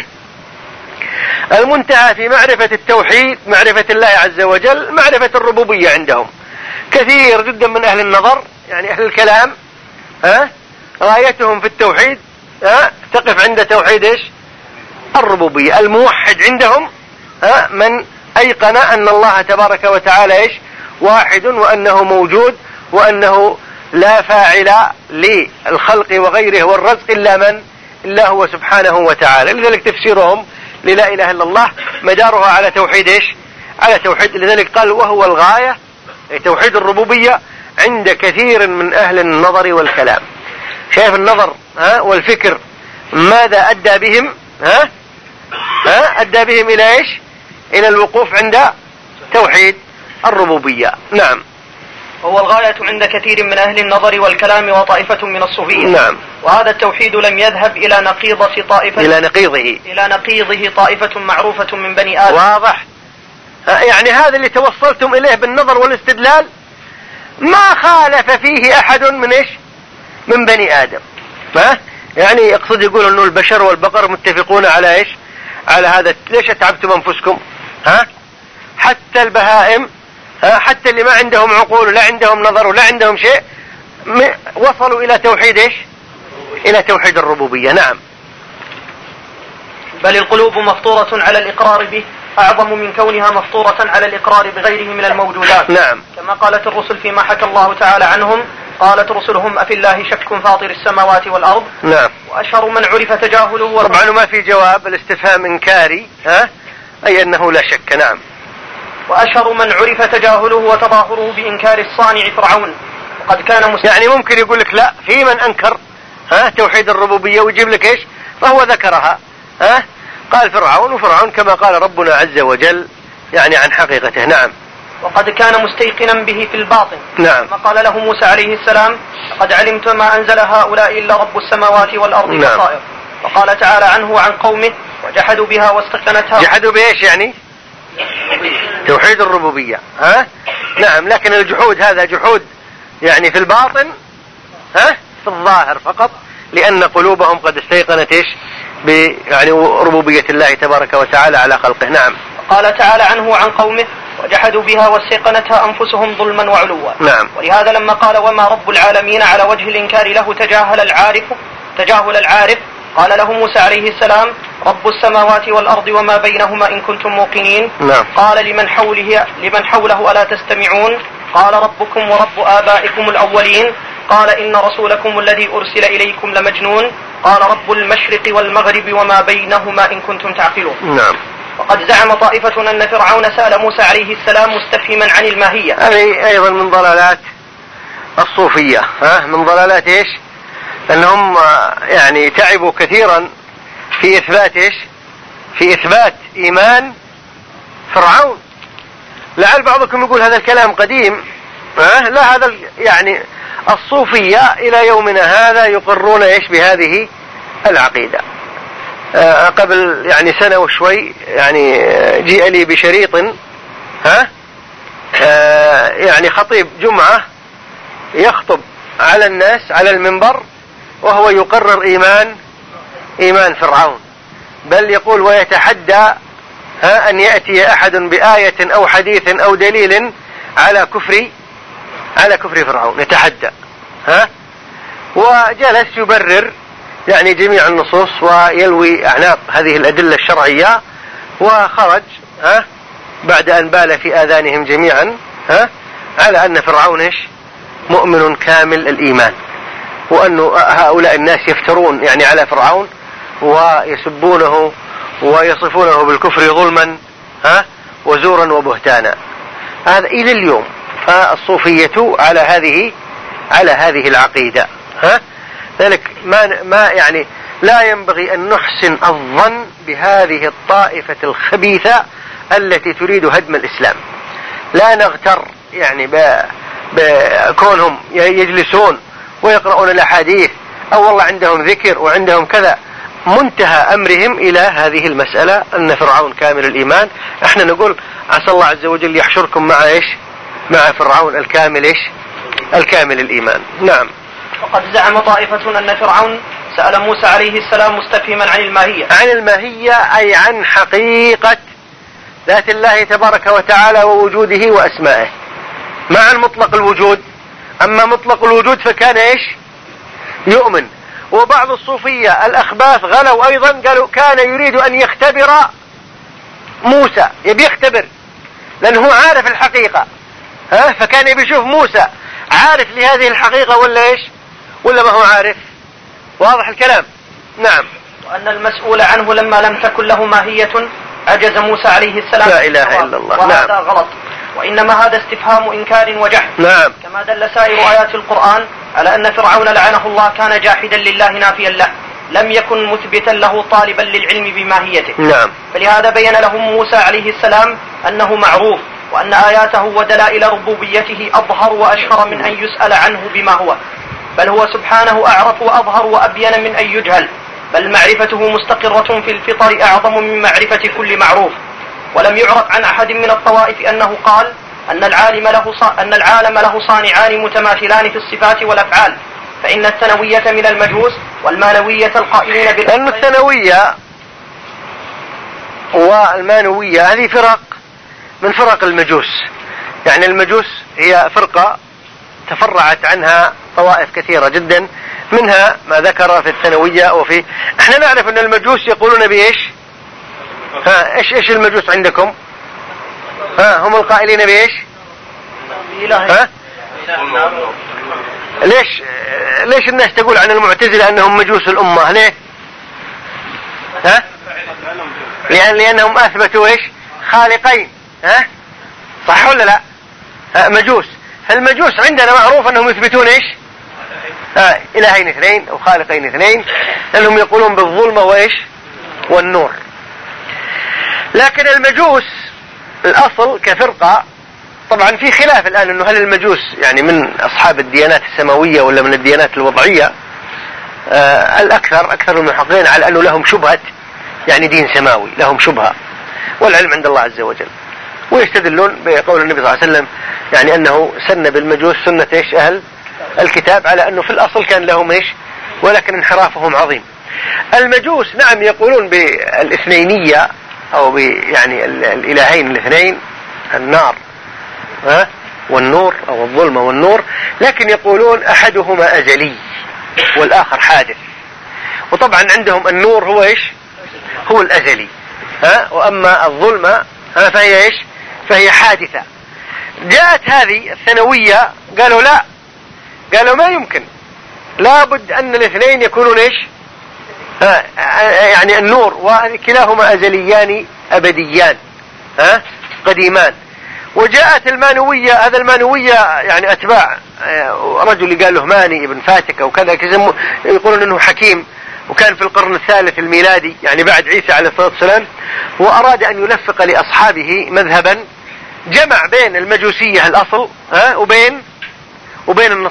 Speaker 1: المنتهى في معرفة التوحيد، معرفة الله عز وجل، معرفة الربوبية عندهم. كثير جدا من أهل النظر، يعني أهل الكلام، غايتهم في التوحيد تقف عند توحيد إيش؟ الربوبية. الموحد عندهم من أيقن أن الله تبارك وتعالى إيش؟ واحد، وأنه موجود، وأنه لا فاعل للخلق وغيره والرزق إلا هو سبحانه وتعالى. لذلك تفسيرهم للا إله إلا الله مدارها على توحيد إيش؟ على توحيد. لذلك قال وهو الغاية، توحيد الربوبية عند كثير من أهل النظر والكلام. شايف النظر والفكر ماذا أدى بهم؟ أدى بهم إلى إيش؟ إلى الوقوف عند توحيد الربوبية. نعم.
Speaker 2: وهو الغاية عند كثير من أهل النظر والكلام وطائفة من الصوفية.
Speaker 1: نعم.
Speaker 2: وهذا التوحيد لم يذهب إلى نقيضه طائفة معروفة من بني آدم.
Speaker 1: واضح. يعني هذا اللي توصلتم إليه بالنظر والاستدلال ما خالف فيه أحد من إيش؟ من بني آدم. يعني يقصد يقول أنه البشر والبقر متفقون على إيش؟ على هذا. ليش تعبتم أنفسكم؟ حتى البهائم، حتى اللي ما عندهم عقول ولا عندهم نظر ولا عندهم شيء، وصلوا إلى توحيد إيش؟ إلى توحيد الربوبية. نعم.
Speaker 2: بل القلوب مفطورة على الإقرار به أعظم من كونها مفطورة على الإقرار بغيره من الموجودات.
Speaker 1: نعم.
Speaker 2: كما قالت الرسل فيما حكى الله تعالى عنهم، قالت رسلهم أفي الله شك فاطر السماوات والأرض.
Speaker 1: نعم.
Speaker 2: وأشهر من عرف تجاهله
Speaker 1: طبعا ما في جواب، الاستفهام إنكاري، أي أنه لا شك. نعم.
Speaker 2: وأشهر من عرف تجاهله وتظاهره بإنكار الصانع فرعون، وقد كان
Speaker 1: يعني ممكن يقول لك لا، في من أنكر توحيد الربوبية ويجيب لك إيش؟ فهو ذكرها. قال فرعون، وفرعون كما قال ربنا عز وجل يعني عن حقيقته. نعم.
Speaker 2: وقد كان مستيقنا به في الباطن.
Speaker 1: نعم.
Speaker 2: ما قال له موسى عليه السلام قد علمت ما أنزل هؤلاء إلا رب السماوات والأرض بصائر. وقال تعالى عنه وعن قومه وجحدوا بها واستيقنتها.
Speaker 1: جحدوا بإيش يعني؟ توحيد الربوبية. نعم. لكن الجحود هذا جحود يعني في الباطن، في الظاهر فقط، لأن قلوبهم قد استيقنت إيش يعني ربوبية الله تبارك وتعالى على خلقه. نعم.
Speaker 2: قال تعالى عنه وعن قومه وجحدوا بها واستيقنتها أنفسهم ظلما وعلوا.
Speaker 1: نعم.
Speaker 2: ولهذا لما قال وما رب العالمين على وجه الإنكار له تجاهل العارف قال له موسى عليه السلام رب السماوات والأرض وما بينهما إن كنتم موقنين.
Speaker 1: نعم.
Speaker 2: قال لمن حوله ألا تستمعون قال ربكم ورب آبائكم الأولين قال إن رسولكم الذي أرسل إليكم لمجنون قال رب المشرق والمغرب وما بينهما إن كنتم تعقلون.
Speaker 1: نعم.
Speaker 2: وقد زعم طائفة أن فرعون سأل موسى عليه السلام مستفهما عن الماهية.
Speaker 1: هذه أيضا من ضلالات الصوفية. من ضلالات إيش؟ أنهم يعني تعبوا كثيرا في إثبات إيش؟ في إثبات إيمان فرعون. لعل بعضكم يقول هذا الكلام قديم. لا، هذا يعني الصوفية إلى يومنا هذا يقرون إيش بهذه العقيدة. قبل يعني سنة وشوي يعني جيء لي بشريط يعني خطيب جمعة يخطب على الناس على المنبر وهو يقرر إيمان فرعون، بل يقول ويتحدى أن يأتي أحد بآية أو حديث أو دليل على كفر فرعون، يتحدى. وجلس يبرر يعني جميع النصوص ويلوي أعناق هذه الأدلة الشرعية، وخرج بعد أن بال في آذانهم جميعا على أن فرعون إيش؟ مؤمن كامل الإيمان، وأن هؤلاء الناس يفترون يعني على فرعون ويسبونه ويصفونه بالكفر ظلما وزورا وبهتانا. هذا إلى اليوم الصوفية على هذه العقيدة. ذلك ما يعني لا ينبغي أن نحسن الظن بهذه الطائفة الخبيثة التي تريد هدم الإسلام. لا نغتر يعني بكونهم يجلسون ويقرؤون الأحاديث أو والله عندهم ذكر وعندهم كذا. منتهى أمرهم إلى هذه المسألة أن فرعون كامل الإيمان. احنا نقول عسى الله عز وجل يحشركم مع إيش؟ مع فرعون الكامل الإيمان. نعم.
Speaker 2: وقد زعم طائفة أن فرعون سأل موسى عليه السلام مستفهما عن الماهية
Speaker 1: أي عن حقيقة ذات الله تبارك وتعالى ووجوده وأسمائه، مع مطلق الوجود. أما مطلق الوجود فكان إيش؟ يؤمن. وبعض الصوفية الأخباث غلوا أيضا، قالوا كان يريد أن يختبر موسى، يبي يختبر لأنه عارف الحقيقة، فكان يبي يشوف موسى عارف لهذه الحقيقة ولا إيش؟ ولا ما هو عارف. واضح الكلام. نعم.
Speaker 2: وأن المسؤول عنه لما لم تكن له ماهية عجز موسى عليه السلام.
Speaker 1: لا إله إلا الله.
Speaker 2: وهذا
Speaker 1: نعم.
Speaker 2: غلط، وإنما هذا استفهام إنكار وجحد.
Speaker 1: نعم.
Speaker 2: كما دل سائر آيات القرآن على أن فرعون لعنه الله كان جاحدا لله نافيا له، لم يكن مثبتا له طالبا للعلم بماهيته.
Speaker 1: نعم.
Speaker 2: فلهذا بين لهم موسى عليه السلام أنه معروف، وأن آياته ودلائل ربوبيته أظهر وأشهر من أن يسأل عنه بما هو، بل هو سبحانه أعرف وأظهر وأبين من أن يجهل، بل معرفته مستقرة في الفطر أعظم من معرفة كل معروف. ولم يعرف عن أحد من الطوائف أنه قال أن العالم له صانعان متماثلان في الصفات والأفعال، فإن الثانوية من المجوس والمانوية القائلين
Speaker 1: لأن الثانوية والمانوية هذه فرق من فرق المجوس. يعني المجوس هي فرقة تفرعت عنها طوائف كثيرة جدا، منها ما ذكر في الثانوية. وفي احنا نعرف ان المجوس يقولون بإيش؟ ايش المجوس عندكم؟ هم القائلين بإيش؟ ليش الناس تقول عن المعتزلة انهم مجوس الأمة؟ ليه؟ لأنهم أثبتوا إيش؟ خالقين. صح ولا لا؟ مجوس. فالمجوس عندنا معروف أنهم يثبتون إيش؟ إلهين اثنين أو خالقين اثنين، لأنهم يقولون بالظلمة وإيش؟ والنور. لكن المجوس الأصل كفرقة طبعا في خلاف الآن أنه هل المجوس يعني من أصحاب الديانات السماوية ولا من الديانات الوضعية. أكثر المحققين على أنه لهم شبهة يعني دين سماوي، لهم شبهة، والعلم عند الله عز وجل. ويستدلون بقول النبي صلى الله عليه وسلم يعني أنه سن بالمجوس سنة إيش؟ أهل الكتاب، على أنه في الأصل كان لهم إيش؟ ولكن انحرافهم عظيم. المجوس نعم يقولون بالاثنينية أو يعني الإلهين الاثنين، النار والنور أو الظلمة والنور، لكن يقولون أحدهما أزلي والآخر حادث. وطبعا عندهم النور هو إيش؟ هو الأزلي، وأما الظلمة فهي إيش؟ فهي حادثة. جاءت هذه الثانوية قالوا لا، قالوا ما يمكن، لابد أن الاثنين يكونون إيش؟ يعني النور وكلاهما أزليان أبديان قديمان. وجاءت المانوية، هذا المانوية يعني أتباع رجل قال له ماني ابن فاتك أو كذا، يقولون أنه حكيم وكان في القرن الثالث الميلادي يعني بعد عيسى عليه الصلاة والسلام، وأراد أن يلفق لأصحابه مذهبا جمع بين المجوسية الأصل وبين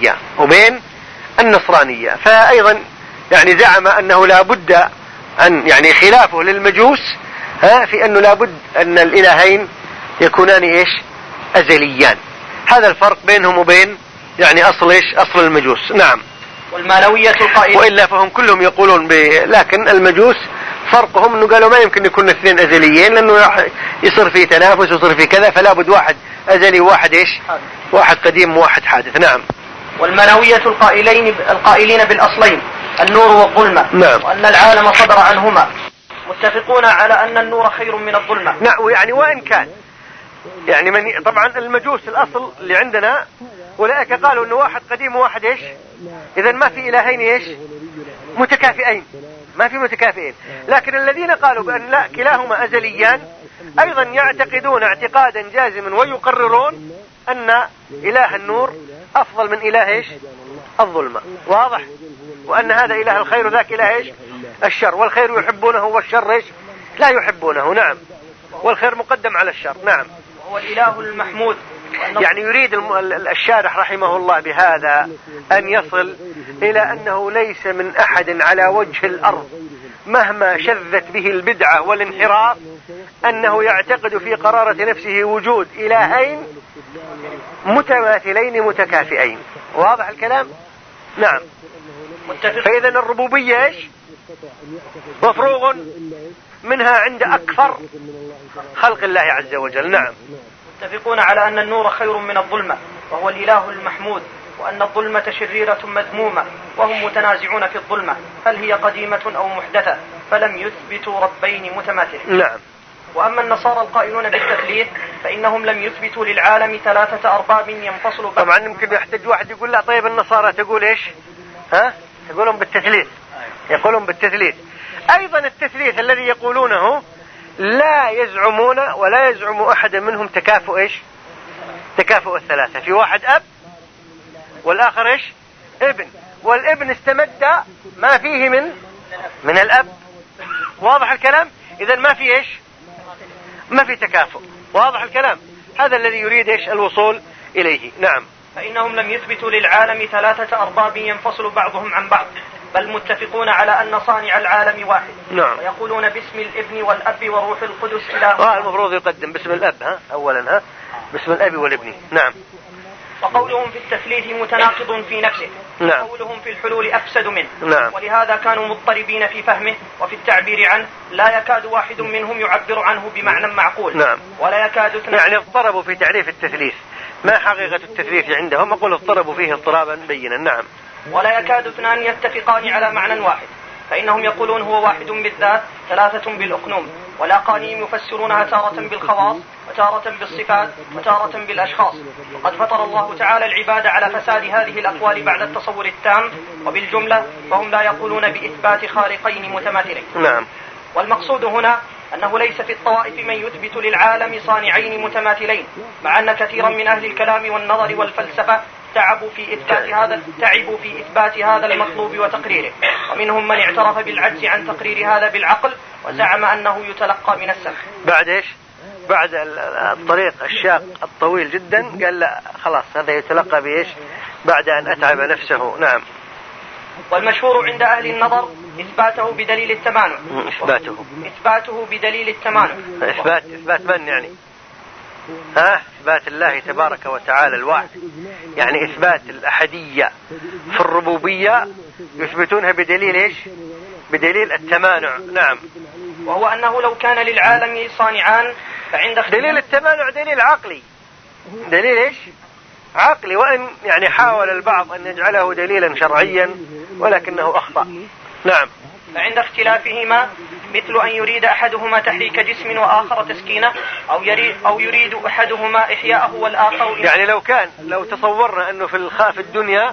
Speaker 1: النصرانية فأيضا يعني زعم أنه لا بد أن يعني خلافه للمجوس في أنه لا بد أن الإلهين يكونان إيش؟ أزليان. هذا الفرق بينهم وبين يعني أصل إيش؟ أصل المجوس. نعم.
Speaker 2: والمانوية القائلة
Speaker 1: وإلا فهم كلهم يقولون لكن المجوس فرقهم أنه قالوا ما يمكن يكون اثنين أزليين، لأنه يصير فيه تنافس ويصير فيه كذا، فلا بد واحد أزلي وواحد إيش؟ واحد قديم وواحد حادث. نعم.
Speaker 2: والمانوية القائلين بالأصلين النور والظلمة،
Speaker 1: نعم.
Speaker 2: وأن العالم صدر عنهما، متفقون على أن النور خير من الظلمة.
Speaker 1: نعم. يعني وإن كان يعني طبعا المجوس الأصل اللي عندنا أولئك قالوا أنه واحد قديم وواحد إيش؟ إذن ما في إلهين إيش؟ متكافئين، ما في متكافئين. لكن الذين قالوا بأن لا كلاهما أزليان أيضا يعتقدون اعتقادا جازما ويقررون أن إله النور أفضل من إله إيش؟ الظلمة. واضح؟ وأن هذا إله الخير وذاك إله إيش؟ الشر، والخير يحبونه والشر إيش؟ لا يحبونه. نعم. والخير مقدم على الشر. نعم.
Speaker 2: هو الإله المحمود.
Speaker 1: يعني يريد الشارح رحمه الله بهذا أن يصل إلى أنه ليس من أحد على وجه الأرض مهما شذت به البدعة والانحراف أنه يعتقد في قرارة نفسه وجود إلهين متماثلين متكافئين. واضح الكلام؟ نعم. فإذا الربوبية إيش؟ مفروغ منها عند أكثر خلق الله عز وجل. نعم.
Speaker 2: متفقون على أن النور خير من الظلمة وهو الإله المحمود، وأن الظلمة شريرة مذمومة، وهم متنازعون في الظلمة هل هي قديمة أو محدثة، فلم يثبتوا ربين متماثلين.
Speaker 1: نعم.
Speaker 2: وأما النصارى القائلون بالتثليث فإنهم لم يثبتوا للعالم ثلاثة أرباب ينفصل.
Speaker 1: طبعا يمكن يحتج واحد يقول لا طيب النصارى تقول إيش؟ يقولون بالتثليث، يقولون بالتثليث. أيضا التثليث الذي يقولونه لا يزعمون ولا يزعم أحد منهم تكافؤ إيش؟ تكافؤ الثلاثة، في واحد أب والآخر إيش؟ ابن، والابن استمد ما فيه من الأب. واضح الكلام؟ إذن ما في إيش؟ ما في تكافؤ. واضح الكلام؟ هذا الذي يريد إيش؟ الوصول إليه. نعم.
Speaker 2: فإنهم لم يثبتوا للعالم ثلاثة أرباب ينفصل بعضهم عن بعض، بل متفقون على أن صانع العالم واحد.
Speaker 1: نعم.
Speaker 2: ويقولون باسم الابن والأب والروح القدس إله.
Speaker 1: المفروض يقدم باسم الأب أولا باسم الأب والابن. نعم.
Speaker 2: وقولهم في التثليث متناقض في نفسه.
Speaker 1: نعم.
Speaker 2: وقولهم في الحلول أفسد منه.
Speaker 1: نعم.
Speaker 2: ولهذا كانوا مضطربين في فهمه وفي التعبير عنه، لا يكاد واحد منهم يعبر عنه بمعنى معقول.
Speaker 1: نعم.
Speaker 2: ولا يكاد اثنان.
Speaker 1: يعني اضطربوا في تعريف التثليث، ما حقيقة التثليث عندهم؟ أقول اضطربوا فيه اضطرابا بينا. نعم.
Speaker 2: ولا يكاد اثنان يتفقان على معنى واحد، فإنهم يقولون هو واحد بالذات ثلاثة بالأقنوم، والأقانيم يفسرونها تارة بالخواص وتارة بالصفات وتارة بالأشخاص. وقد فطر الله تعالى العباد على فساد هذه الأقوال بعد التصور التام، وبالجملة فهم لا يقولون بإثبات خالقين متماثلين.
Speaker 1: نعم.
Speaker 2: والمقصود هنا أنه ليس في الطوائف من يثبت للعالم صانعين متماثلين، مع أن كثيرا من أهل الكلام والنظر والفلسفة تعبوا في إثبات هذا المطلوب وتقريره، ومنهم من اعترف بالعجز عن تقرير هذا بالعقل وزعم أنه يتلقى من السمع.
Speaker 1: بعد إيش؟ بعد الطريق الشاق الطويل جدا قال لا خلاص هذا يتلقى بإيش؟ بعد أن أتعب نفسه. نعم.
Speaker 2: والمشهور عند أهل النظر إثباته بدليل التمانع.
Speaker 1: إثباته بدليل التمانع. إثبات من يعني؟ إثبات الله تبارك وتعالى الواحد، يعني إثبات الأحدية في الربوبية يثبتونها بدليل إيش؟ بدليل التمانع. نعم.
Speaker 2: وهو أنه لو كان للعالم صانعان فعند
Speaker 1: دليل التمانع دليل عقلي، دليل إيش؟ عقلي، وإن يعني حاول البعض أن يجعله دليلا شرعيا ولكنه أخطأ. نعم.
Speaker 2: فعند اختلافهما مثل أن يريد أحدهما تحريك جسم وآخر تسكينه أو يريد أحدهما إحياءه والآخر
Speaker 1: يعني لو تصورنا أنه في الدنيا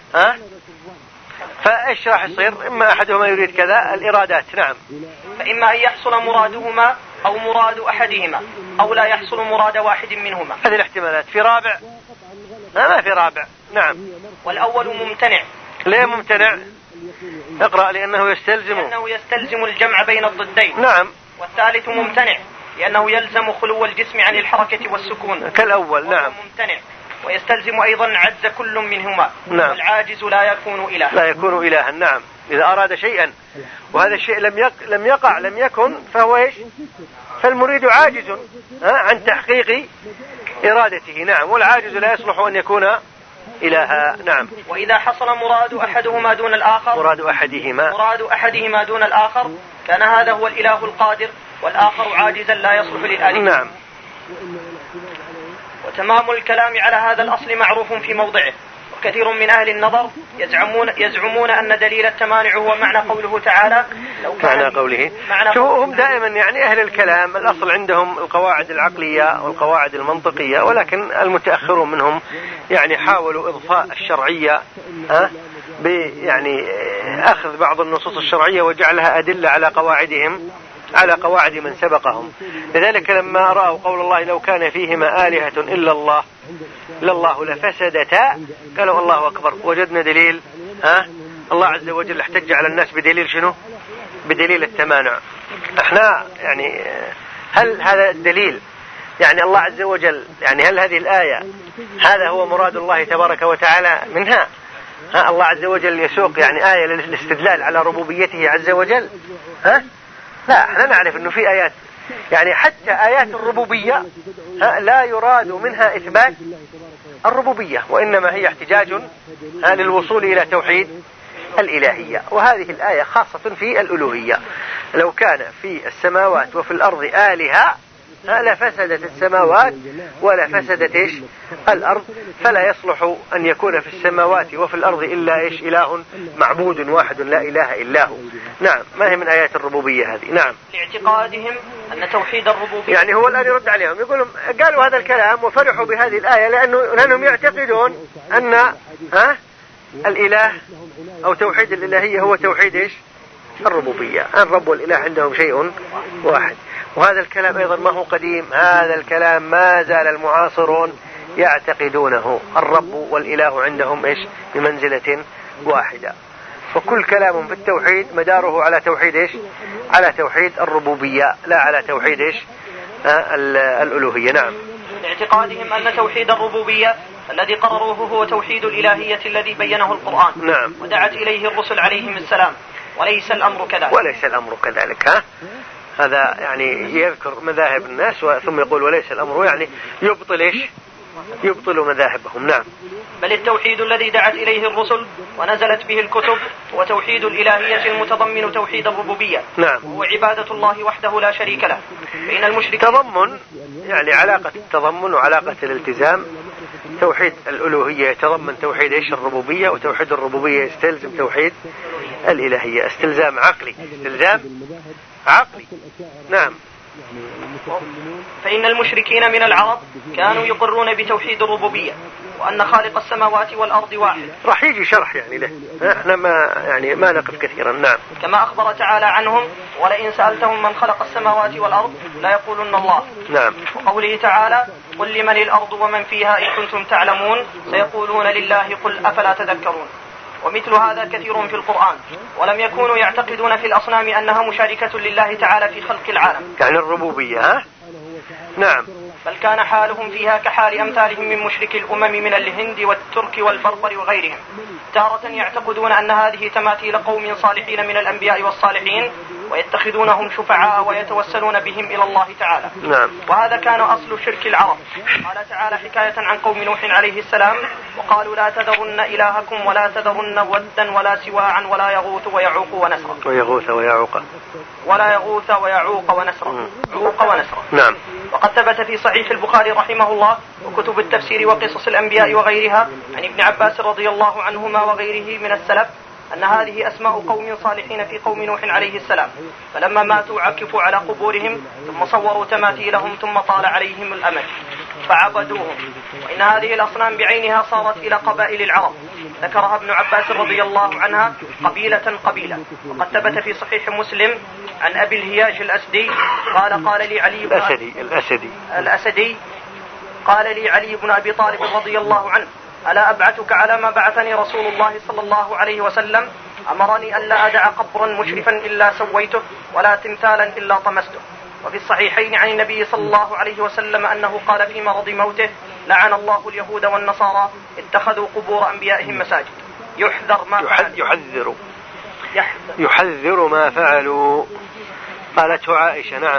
Speaker 1: فإيش راح يصير؟ إما أحدهما يريد كذا، الإرادات. نعم.
Speaker 2: فإما أن يحصل مرادهما أو مراد أحدهما أو لا يحصل مراد واحد منهما.
Speaker 1: هذه الاحتمالات. في رابع؟ ما في رابع. نعم.
Speaker 2: والأول ممتنع.
Speaker 1: ليه ممتنع؟ اقرأ. لأنه
Speaker 2: يستلزم الجمع بين الضدين.
Speaker 1: نعم.
Speaker 2: والثالث ممتنع لأنه يلزم خلو الجسم عن الحركة والسكون
Speaker 1: كالأول. نعم.
Speaker 2: ممتنع ويستلزم أيضا عجز كل منهما.
Speaker 1: نعم.
Speaker 2: والعاجز لا يكون
Speaker 1: إلها. نعم. إذا أراد شيئا وهذا الشيء لم يكن فهو إيش؟ فالمريد عاجز عن تحقيق إرادته. نعم. والعاجز لا يصلح أن يكون إلها. نعم.
Speaker 2: وإذا حصل مراد أحدهما دون الآخر
Speaker 1: مراد أحدهما
Speaker 2: دون الآخر كان هذا هو الإله القادر والآخر عاجزا لا يصلح للآله.
Speaker 1: نعم.
Speaker 2: وتمام الكلام على هذا الأصل معروف في موضعه. وكثير من أهل النظر يزعمون أن دليل التمانع هو معنى قوله تعالى
Speaker 1: هم دائما يعني أهل الكلام الأصل عندهم القواعد العقلية والقواعد المنطقية، ولكن المتأخرون منهم يعني حاولوا إضفاء الشرعية يعني أخذ بعض النصوص الشرعية وجعلها أدلة على قواعدهم، على قواعد من سبقهم. لذلك لما رأوا قول الله لو كان فيهما آلهة إلا الله لفسدتا قالوا الله أكبر، وجدنا دليل الله عز وجل احتج على الناس بدليل شنو؟ بدليل التمانع. احنا يعني هل هذا الدليل يعني الله عز وجل يعني هل هذه الآية هذا هو مراد الله تبارك وتعالى منها؟ الله عز وجل يسوق يعني آية للاستدلال على ربوبيته عز وجل؟ لا، احنا نعرف انه في آيات يعني حتى آيات الربوبية لا يراد منها إثبات الربوبية، وإنما هي احتجاج للوصول إلى توحيد الإلهية. وهذه الآية خاصة في الألوهية. لو كان في السماوات وفي الأرض آلهة لفسدت السماوات ولفسدت إيش؟ الأرض، فلا يصلح أن يكون في السماوات وفي الأرض إلا إيش؟ إله معبود واحد لا إله إلا هو. نعم. ما هي من آيات الربوبية هذه؟ نعم.
Speaker 2: لاعتقادهم أن توحيد الربوبية
Speaker 1: يعني هو الآن يرد عليهم يقولون قالوا هذا الكلام وفرحوا بهذه الآية لأنهم يعتقدون أن الإله أو توحيد الإلهية هو توحيد إيش؟ الربوبية. الرب والإله عندهم شيء واحد. وهذا الكلام أيضا ما هو قديم، هذا الكلام ما زال المعاصرون يعتقدونه. الرب والإله عندهم إيش؟ بمنزلة واحدة. وكل كلام في التوحيد مداره على توحيد إيش؟ على توحيد الربوبية لا على توحيد إيش؟ الألوهية. نعم.
Speaker 2: لاعتقادهم أن توحيد الربوبية الذي قرروه هو توحيد الإلهية الذي بينه القرآن.
Speaker 1: نعم.
Speaker 2: ودعت إليه الرسل عليهم السلام. وليس الأمر كذلك.
Speaker 1: هذا يعني يذكر مذاهب الناس ثم يقول وليس الأمر، يعني يبطل إيش؟ يبطل مذاهبهم. نعم.
Speaker 2: بل التوحيد الذي دعت إليه الرسل ونزلت به الكتب هو توحيد الإلهية المتضمن توحيد الربوبية.
Speaker 1: نعم.
Speaker 2: وهو عبادة الله وحده لا شريك له. فإن المشرك
Speaker 1: تضمن يعني علاقة التضمن وعلاقة الالتزام. توحيد الألوهية يتضمن توحيد إيش؟ الربوبية، وتوحيد الربوبية يستلزم توحيد الإلهية. استلزام عقلي. نعم.
Speaker 2: فإن المشركين من العرب كانوا يقرون بتوحيد الربوبية وأن خالق السماوات والأرض واحد.
Speaker 1: راح يجي شرح يعني له، احنا ما نقف كثيرا. نعم.
Speaker 2: كما أخبر تعالى عنهم ولئن سألتهم من خلق السماوات والأرض لا يقولون الله.
Speaker 1: نعم.
Speaker 2: وقوله تعالى قل لمن الأرض ومن فيها إن كنتم تعلمون سيقولون لله قل أفلا تذكرون. ومثل هذا كثير في القرآن. ولم يكونوا يعتقدون في الأصنام أنها مشاركة لله تعالى في خلق العالم،
Speaker 1: يعني الربوبية. نعم.
Speaker 2: بل كان حالهم فيها كحال أمثالهم من مشرك الأمم من الهند والترك والبربر وغيرهم. تارة يعتقدون أن هذه تماثيل قوم صالحين من الأنبياء والصالحين، ويتخذونهم شفعاء ويتوسلون بهم إلى الله تعالى.
Speaker 1: نعم.
Speaker 2: وهذا كان أصل شرك العرب. قال تعالى حكاية عن قوم نوح عليه السلام: وقالوا لا تذرن إلهكم ولا تذرن ودا ولا سواعا ولا يغوث ويعوق ونسرا. ولا يغوث ويعوق ونسرا.
Speaker 1: نعم.
Speaker 2: وقد ثبت في صحيح البخاري رحمه الله وكتب التفسير وقصص الأنبياء وغيرها عن ابن عباس رضي الله عنهما وغيره من السلف أن هذه أسماء قوم صالحين في قوم نوح عليه السلام، فلما ماتوا عكفوا على قبورهم ثم صوروا تماثيلهم ثم طال عليهم الأمد فعبدوهم، وإن هذه الأصنام بعينها صارت إلى قبائل العرب، ذكرها ابن عباس رضي الله عنها قبيلة. وقد ثبت في صحيح مسلم عن أبي الهياج الأسدي قال لي علي الأسدي قال لي علي بن أبي طالب رضي الله عنه: ألا أبعثك على ما بعثني رسول الله صلى الله عليه وسلم؟ أمرني ألا أدع قبرا مشرفا إلا سويته ولا تمثالا إلا طمسته. وفي الصحيحين عن النبي صلى الله عليه وسلم أنه قال في مرض موته: لعن الله اليهود والنصارى اتخذوا قبور أنبيائهم مساجد.
Speaker 1: يحذر ما فعلوا. قالته عائشة: نعم.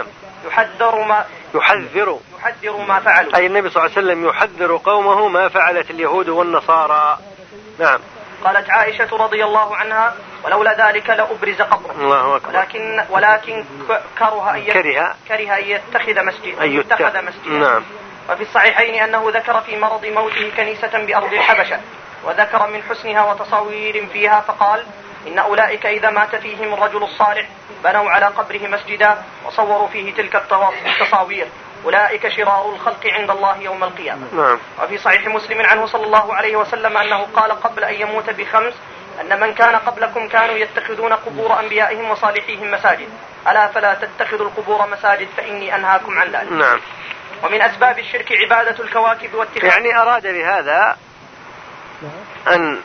Speaker 1: يحذر
Speaker 2: ما فعلوا،
Speaker 1: أي النبي صلى الله عليه وسلم يحذر قومه ما فعلت اليهود والنصارى. نعم.
Speaker 2: قالت عائشة رضي الله عنها: ولولا ذلك لأبرز قبره، ولكن كره أن يتخذ مسجدا.
Speaker 1: نعم.
Speaker 2: وفي الصحيحين أنه ذكر في مرض موته كنيسة بأرض الحبشة، وذكر من حسنها وتصاوير فيها، فقال: إن أولئك إذا مات فيهم الرجل الصالح بنوا على قبره مسجدا وصوروا فيه تلك التصاوير، أولئك شرار الخلق عند الله يوم القيامة.
Speaker 1: نعم.
Speaker 2: وفي صحيح مسلم عنه صلى الله عليه وسلم أنه قال قبل أن يموت ب5: أن من كان قبلكم كانوا يتخذون قبور أنبيائهم وصالحيهم مساجد، ألا فلا تتخذوا القبور مساجد فإني أنهاكم عن ذلك.
Speaker 1: نعم.
Speaker 2: ومن أسباب الشرك عبادة الكواكب والاتخاذ.
Speaker 1: يعني أراد بهذا أن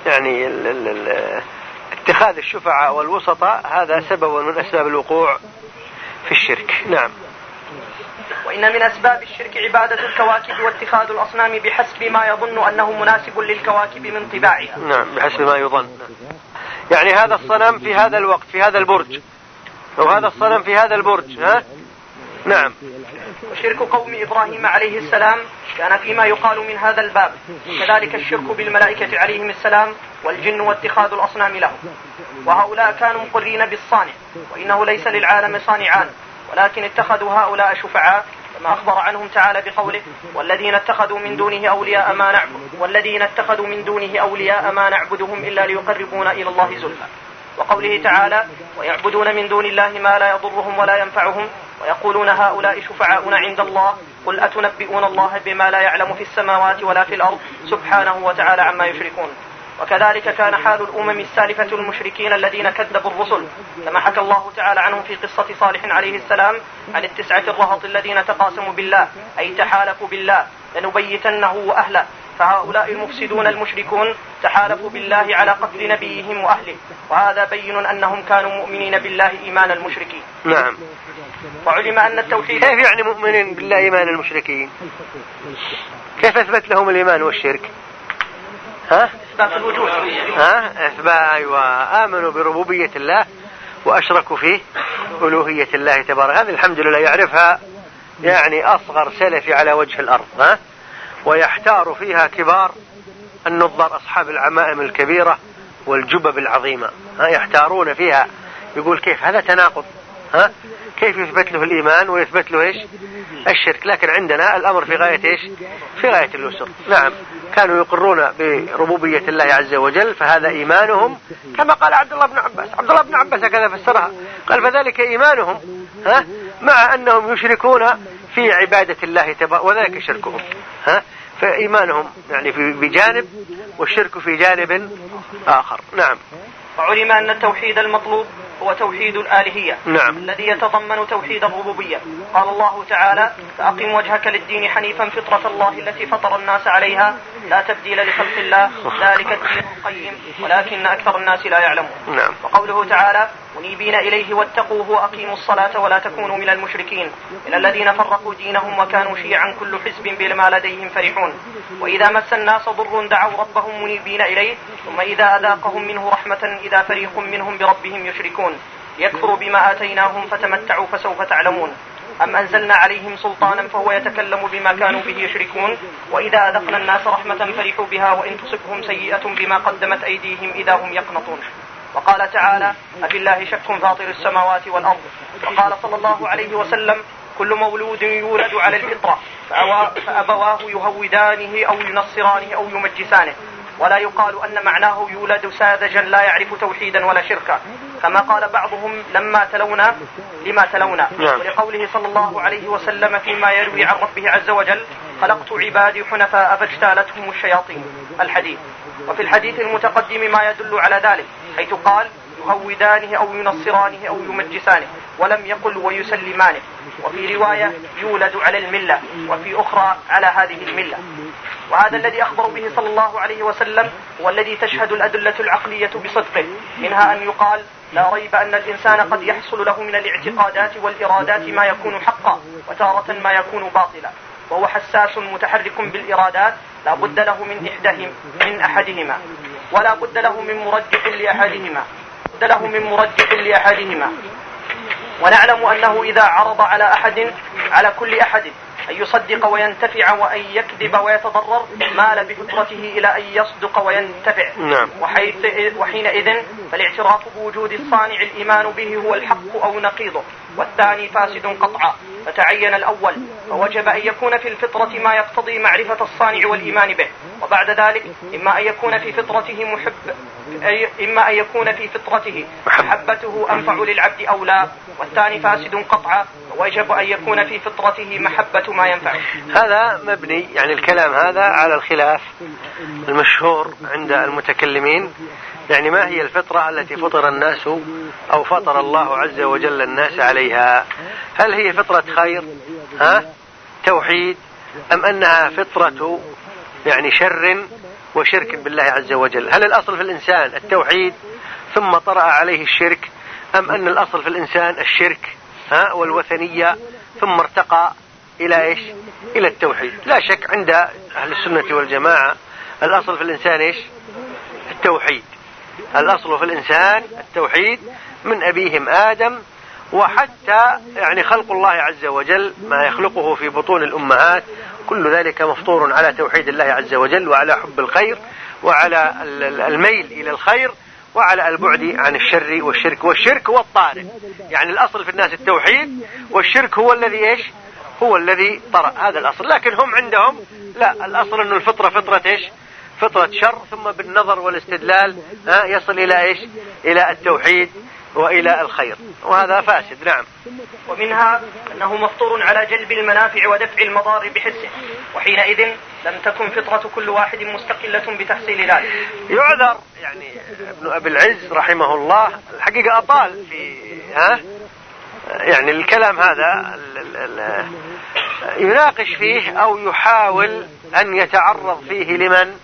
Speaker 1: اتخاذ الشفعاء والوسطاء هذا سبب من أسباب الوقوع في الشرك. نعم.
Speaker 2: وإن من أسباب الشرك عبادة الكواكب واتخاذ الأصنام بحسب ما يظن أنه مناسب للكواكب من طباعها.
Speaker 1: نعم، بحسب ما يظن. يعني هذا الصنم في هذا الوقت في هذا البرج، وهذا الصنم في هذا البرج. نعم.
Speaker 2: وشرك قوم إبراهيم عليه السلام كان فيما يقال من هذا الباب، وكذلك الشرك بالملائكة عليهم السلام والجن واتخاذ الأصنام لهم، وهؤلاء كانوا مقرين بالصانع، وإنه ليس للعالم صانعان، ولكن اتخذوا هؤلاء شفعاء، كما أخبر عنهم تعالى بقوله: والذين اتخذوا من دونه أولياء ما نعبدهم إلا ليقربونا إلى الله زلفى. وقوله تعالى: ويعبدون من دون الله ما لا يضرهم ولا ينفعهم ويقولون هؤلاء شفعاؤنا عند الله قل أتنبئون الله بما لا يعلم في السماوات ولا في الأرض سبحانه وتعالى عما يشركون. وكذلك كان حال الأمم السالفة المشركين الذين كذبوا الرسل، كما حكى الله تعالى عنهم في قصة صالح عليه السلام عن التسعة الرهط الذين تقاسموا بالله، أي تحالفوا بالله لنبيتنه وأهله. فهؤلاء المفسدون المشركون تحالفوا بالله على قتل نبيهم وأهله، وهذا بين أنهم كانوا مؤمنين بالله إيمان المشركين.
Speaker 1: نعم.
Speaker 2: وعلم أن التوحيد.
Speaker 1: كيف يعني مؤمنين بالله إيمان المشركين؟ كيف أثبت لهم الإيمان والشرك؟
Speaker 2: إثبات الوجود.
Speaker 1: آمنوا بربوبية الله وأشركوا فيه ألوهية الله تبارك. هذه الحمد لله يعرفها يعني أصغر سلفي على وجه الأرض، ويحتار فيها كبار النظر أصحاب العمائم الكبيرة والجبب العظيمة، يحتارون فيها، يقول كيف هذا تناقض، كيف يثبت له الإيمان ويثبت له الشرك؟ لكن عندنا الأمر في غاية في غاية الوسط. نعم، كانوا يقرون بربوبية الله عز وجل، فهذا إيمانهم، كما قال عبد الله بن عباس هكذا فسرها، قال فذلك إيمانهم مع أنهم يشركون في عبادة الله تبارك وذلك شركهم. فإيمانهم يعني بجانب والشرك في جانب آخر. نعم.
Speaker 2: وعلم أن التوحيد المطلوب هو توحيد الآلهية.
Speaker 1: نعم.
Speaker 2: الذي يتضمن توحيد الربوبية. قال الله تعالى: فأقم وجهك للدين حنيفا فطرة الله التي فطر الناس عليها لا تبديل لخلق الله ذلك الدين القيم ولكن أكثر الناس لا يعلمون.
Speaker 1: نعم.
Speaker 2: وقوله تعالى: منيبين إليه واتقوه وأقيموا الصلاة ولا تكونوا من المشركين إلى الذين فرقوا دينهم وكانوا شيعا كل حزب بما لديهم فرحون وإذا مس الناس ضر دعوا ربهم منيبين إليه ثم إذا أذاقهم منه رحمة إذا فريق منهم بربهم يشركون ليكفروا بما آتيناهم فتمتعوا فسوف تعلمون أم أنزلنا عليهم سلطانا فهو يتكلم بما كانوا به يشركون وإذا أذقنا الناس رحمة فرحوا بها وإن تصبهم سيئة بما قدمت أيديهم إذا هم يقنطون. وقال تعالى أفي الله شك فاطر السماوات والأرض. وقال صلى الله عليه وسلم كل مولود يولد على الفطرة فأبواه يهودانه أو ينصرانه أو يمجسانه ولا يقال أن معناه يولد ساذجا لا يعرف توحيدا ولا شركا كما قال بعضهم لما تلونا ولقوله صلى الله عليه وسلم فيما يروي عن ربه عز وجل خلقت عبادي حنفاء فاجتالتهم الشياطين الحديث. وفي الحديث المتقدم ما يدل على ذلك حيث قال يهودانه أو ينصرانه أو يمجسانه ولم يقل ويسلمانه. وفي رواية يولد على الملة وفي أخرى على هذه الملة. وهذا الذي أخبر به صلى الله عليه وسلم هو الذي تشهد الأدلة العقلية بصدقه منها أن يقال لا ريب أن الإنسان قد يحصل له من الاعتقادات والإرادات ما يكون حقا وتارة ما يكون باطلا وهو حساس متحرك بالإرادات لا بد له من أحدهما ولا بد له من مرجح لأحدهما ونعلم أنه إذا عرض على كل أحد أن يصدق وينتفع وأن يكذب ويتضرر مال بفطرته إلى أن يصدق وينتفع. وحينئذ فالاعتراف بوجود الصانع الإيمان به هو الحق أو نقيضه والثاني فاسد قطعا فتعين الأول فوجب أن يكون في الفطرة ما يقتضي معرفة الصانع والإيمان به وبعد ذلك إما أن يكون في فطرته محبته أنفع للعبد أو لا والثاني فاسد قطعا ويجب أن يكون في فطرته محبة ما ينفع.
Speaker 1: هذا مبني يعني الكلام هذا على الخلاف المشهور عند المتكلمين يعني ما هي الفطرة التي فطر الناس أو فطر الله عز وجل الناس عليها؟ هل هي فطرة خير توحيد أم أنها فطرة يعني شر وشرك بالله عز وجل؟ هل الأصل في الإنسان التوحيد ثم طرأ عليه الشرك أم أن الأصل في الإنسان الشرك والوثنية ثم ارتقى إلى إيش؟ إلى التوحيد. لا شك عند أهل السنة والجماعة الأصل في الإنسان إيش؟ التوحيد. الأصل في الإنسان التوحيد من أبيهم آدم وحتى يعني خلق الله عز وجل ما يخلقه في بطون الأمهات كل ذلك مفطور على توحيد الله عز وجل وعلى حب الخير وعلى الميل إلى الخير وعلى البعد عن الشر والشرك هو الطارئ. يعني الأصل في الناس التوحيد والشرك هو الذي إيش؟ هو الذي طرأ هذا الأصل. لكن هم عندهم لا الأصل أنه الفطرة فطرة إيش؟ فطرة شر ثم بالنظر والاستدلال يصل إلى إيش؟ إلى التوحيد وإلى الخير وهذا فاسد. نعم.
Speaker 2: ومنها أنه مفطور على جلب المنافع ودفع المضار بحسه وحينئذ لم تكن فطرة كل واحد مستقلة بتحصيل ذلك.
Speaker 1: يعذر يعني ابن أبي العز رحمه الله الحقيقة أطال في يعني الكلام هذا يناقش فيه أو يحاول أن يتعرض فيه لمن